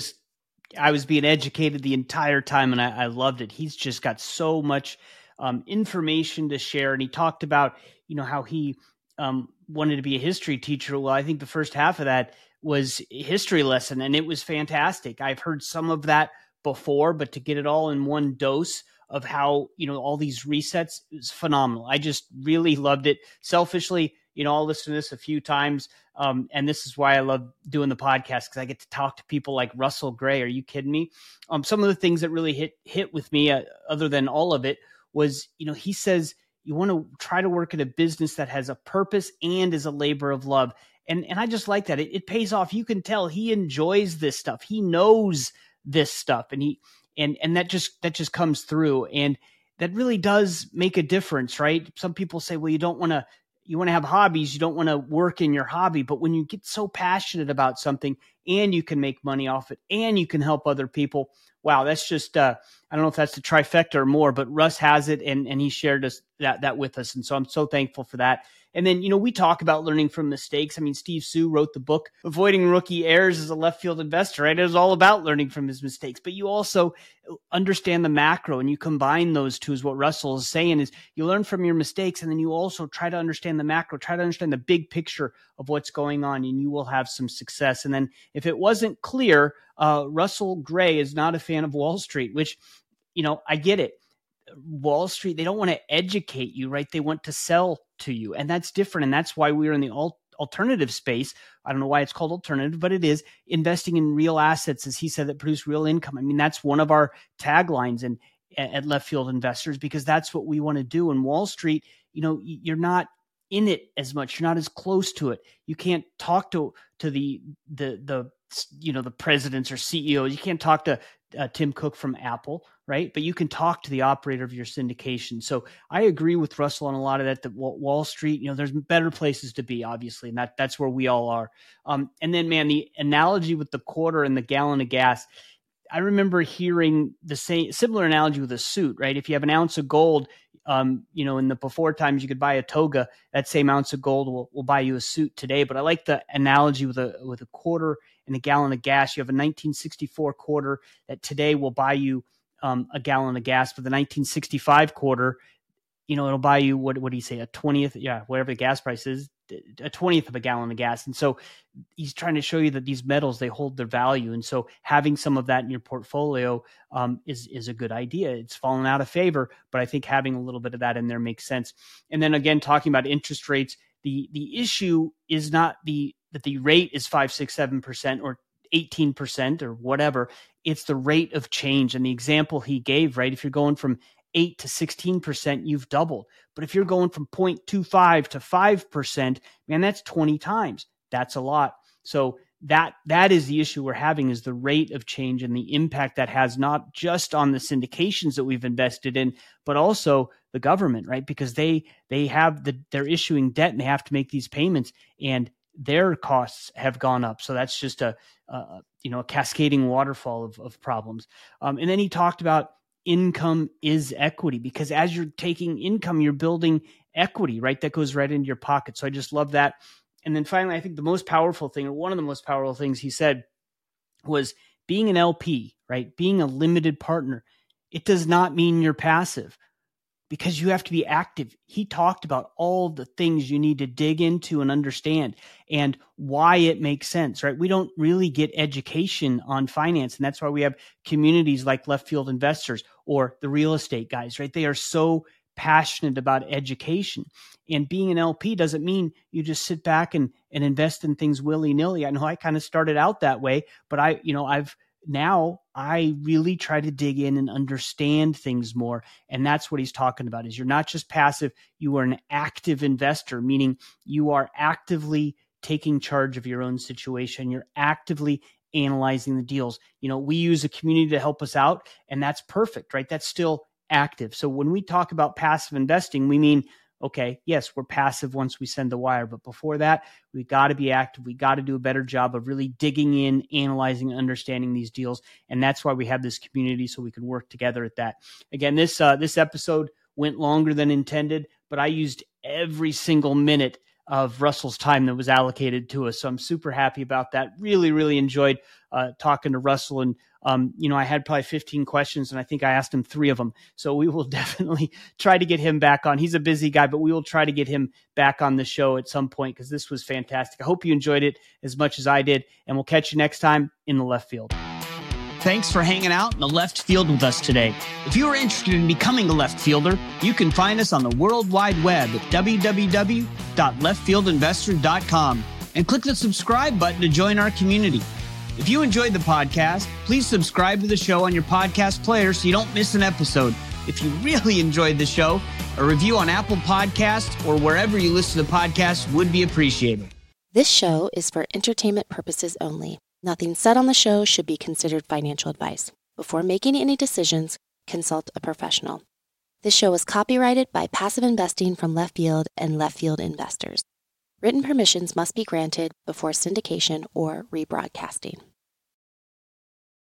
was being educated the entire time and I loved it. He's just got so much information to share. And he talked about, how he wanted to be a history teacher. Well, I think the first half of that was a history lesson and it was fantastic. I've heard some of that before, but to get it all in one dose of how, all these resets is phenomenal. I just really loved it. Selfishly, I'll listen to this a few times. And this is why I love doing the podcast because I get to talk to people like Russell Gray. Are you kidding me? Some of the things that really hit with me, other than all of it, was, he says, you want to try to work at a business that has a purpose and is a labor of love. And I just like that. It pays off. You can tell he enjoys this stuff. He knows this stuff and that just comes through. And that really does make a difference, right? Some people say, well, you want to have hobbies. You don't want to work in your hobby. But when you get so passionate about something and you can make money off it and you can help other people, wow, that's just, I don't know if that's the trifecta or more, but Russ has it and he shared that with us. And so I'm so thankful for that. And then, we talk about learning from mistakes. I mean, Steve Sue wrote the book, Avoiding Rookie Errors as a Left Field Investor, right? It was all about learning from his mistakes, but you also understand the macro and you combine those two is what Russell is saying is you learn from your mistakes and then you also try to understand the macro, try to understand the big picture of what's going on and you will have some success. And then if it wasn't clear, Russell Gray is not a fan of Wall Street, which, I get it. Wall Street, they don't want to educate you, right? They want to sell to you. And that's different. And that's why we're in the alternative space. I don't know why it's called alternative, but it is investing in real assets, as he said, that produce real income. I mean, that's one of our taglines at Left Field Investors, because that's what we want to do. And Wall Street, you're not in it as much. You're not as close to it. You can't talk to the presidents or CEOs. You can't talk to Tim Cook from Apple, right? But you can talk to the operator of your syndication. So I agree with Russell on a lot of that Wall Street, there's better places to be, obviously, and that's where we all are. And then, man, the analogy with the quarter and the gallon of gas, I remember hearing the similar analogy with a suit, right? If you have an ounce of gold, in the before times you could buy a toga, that same ounce of gold will buy you a suit today. But I like the analogy with a quarter and a gallon of gas. You have a 1964 quarter that today will buy you a gallon of gas, but the 1965 quarter, it'll buy you, what do you say, a 20th? Yeah, whatever the gas price is, a 20th of a gallon of gas. And so he's trying to show you that these metals, they hold their value. And so having some of that in your portfolio is a good idea. It's fallen out of favor, but I think having a little bit of that in there makes sense. And then again, talking about interest rates, the issue is not that the rate is 5, 6, 7% or 18% or whatever. It's the rate of change. And the example he gave, right? If you're going from 8 to 16%, you've doubled. But if you're going from 0.25 to 5%, man, that's 20 times. That's a lot. So that is the issue we're having, is the rate of change and the impact that has, not just on the syndications that we've invested in, but also the government, right? Because they're issuing debt and they have to make these payments, and their costs have gone up. So that's just a cascading waterfall of problems. And then he talked about income is equity, because as you're taking income, you're building equity, right? That goes right into your pocket. So I just love that. And then finally, I think the most powerful thing, or one of the most powerful things he said, was being an LP, right? Being a limited partner. It does not mean you're passive, because you have to be active. He talked about all the things you need to dig into and understand and why it makes sense, right? We don't really get education on finance. And that's why we have communities like Left Field Investors or the Real Estate Guys, right? They are so passionate about education. And being an LP doesn't mean you just sit back and invest in things willy-nilly. I know I kind of started out that way, but I really try to dig in and understand things more. And that's what he's talking about, is you're not just passive, you are an active investor, meaning you are actively taking charge of your own situation. You're actively analyzing the deals. We use a community to help us out, and that's perfect, right? That's still active. So when we talk about passive investing, we mean, okay, yes, we're passive once we send the wire, but before that, we got to be active. We got to do a better job of really digging in, analyzing, and understanding these deals. And that's why we have this community, so we can work together at that. Again, this episode went longer than intended, but I used every single minute of Russell's time that was allocated to us. So I'm super happy about that. Really, really enjoyed talking to Russell. And, I had probably 15 questions, and I think I asked him 3 of them. So we will definitely try to get him back on. He's a busy guy, but we will try to get him back on the show at some point, because this was fantastic. I hope you enjoyed it as much as I did, and we'll catch you next time in the Left Field. Thanks for hanging out in the Left Field with us today. If you are interested in becoming a left fielder, you can find us on the World Wide Web at www.leftfieldinvestor.com and click the subscribe button to join our community. If you enjoyed the podcast, please subscribe to the show on your podcast player so you don't miss an episode. If you really enjoyed the show, a review on Apple Podcasts or wherever you listen to podcasts would be appreciated. This show is for entertainment purposes only. Nothing said on the show should be considered financial advice. Before making any decisions, consult a professional. This show is copyrighted by Passive Investing from Left Field and Left Field Investors. Written permissions must be granted before syndication or rebroadcasting.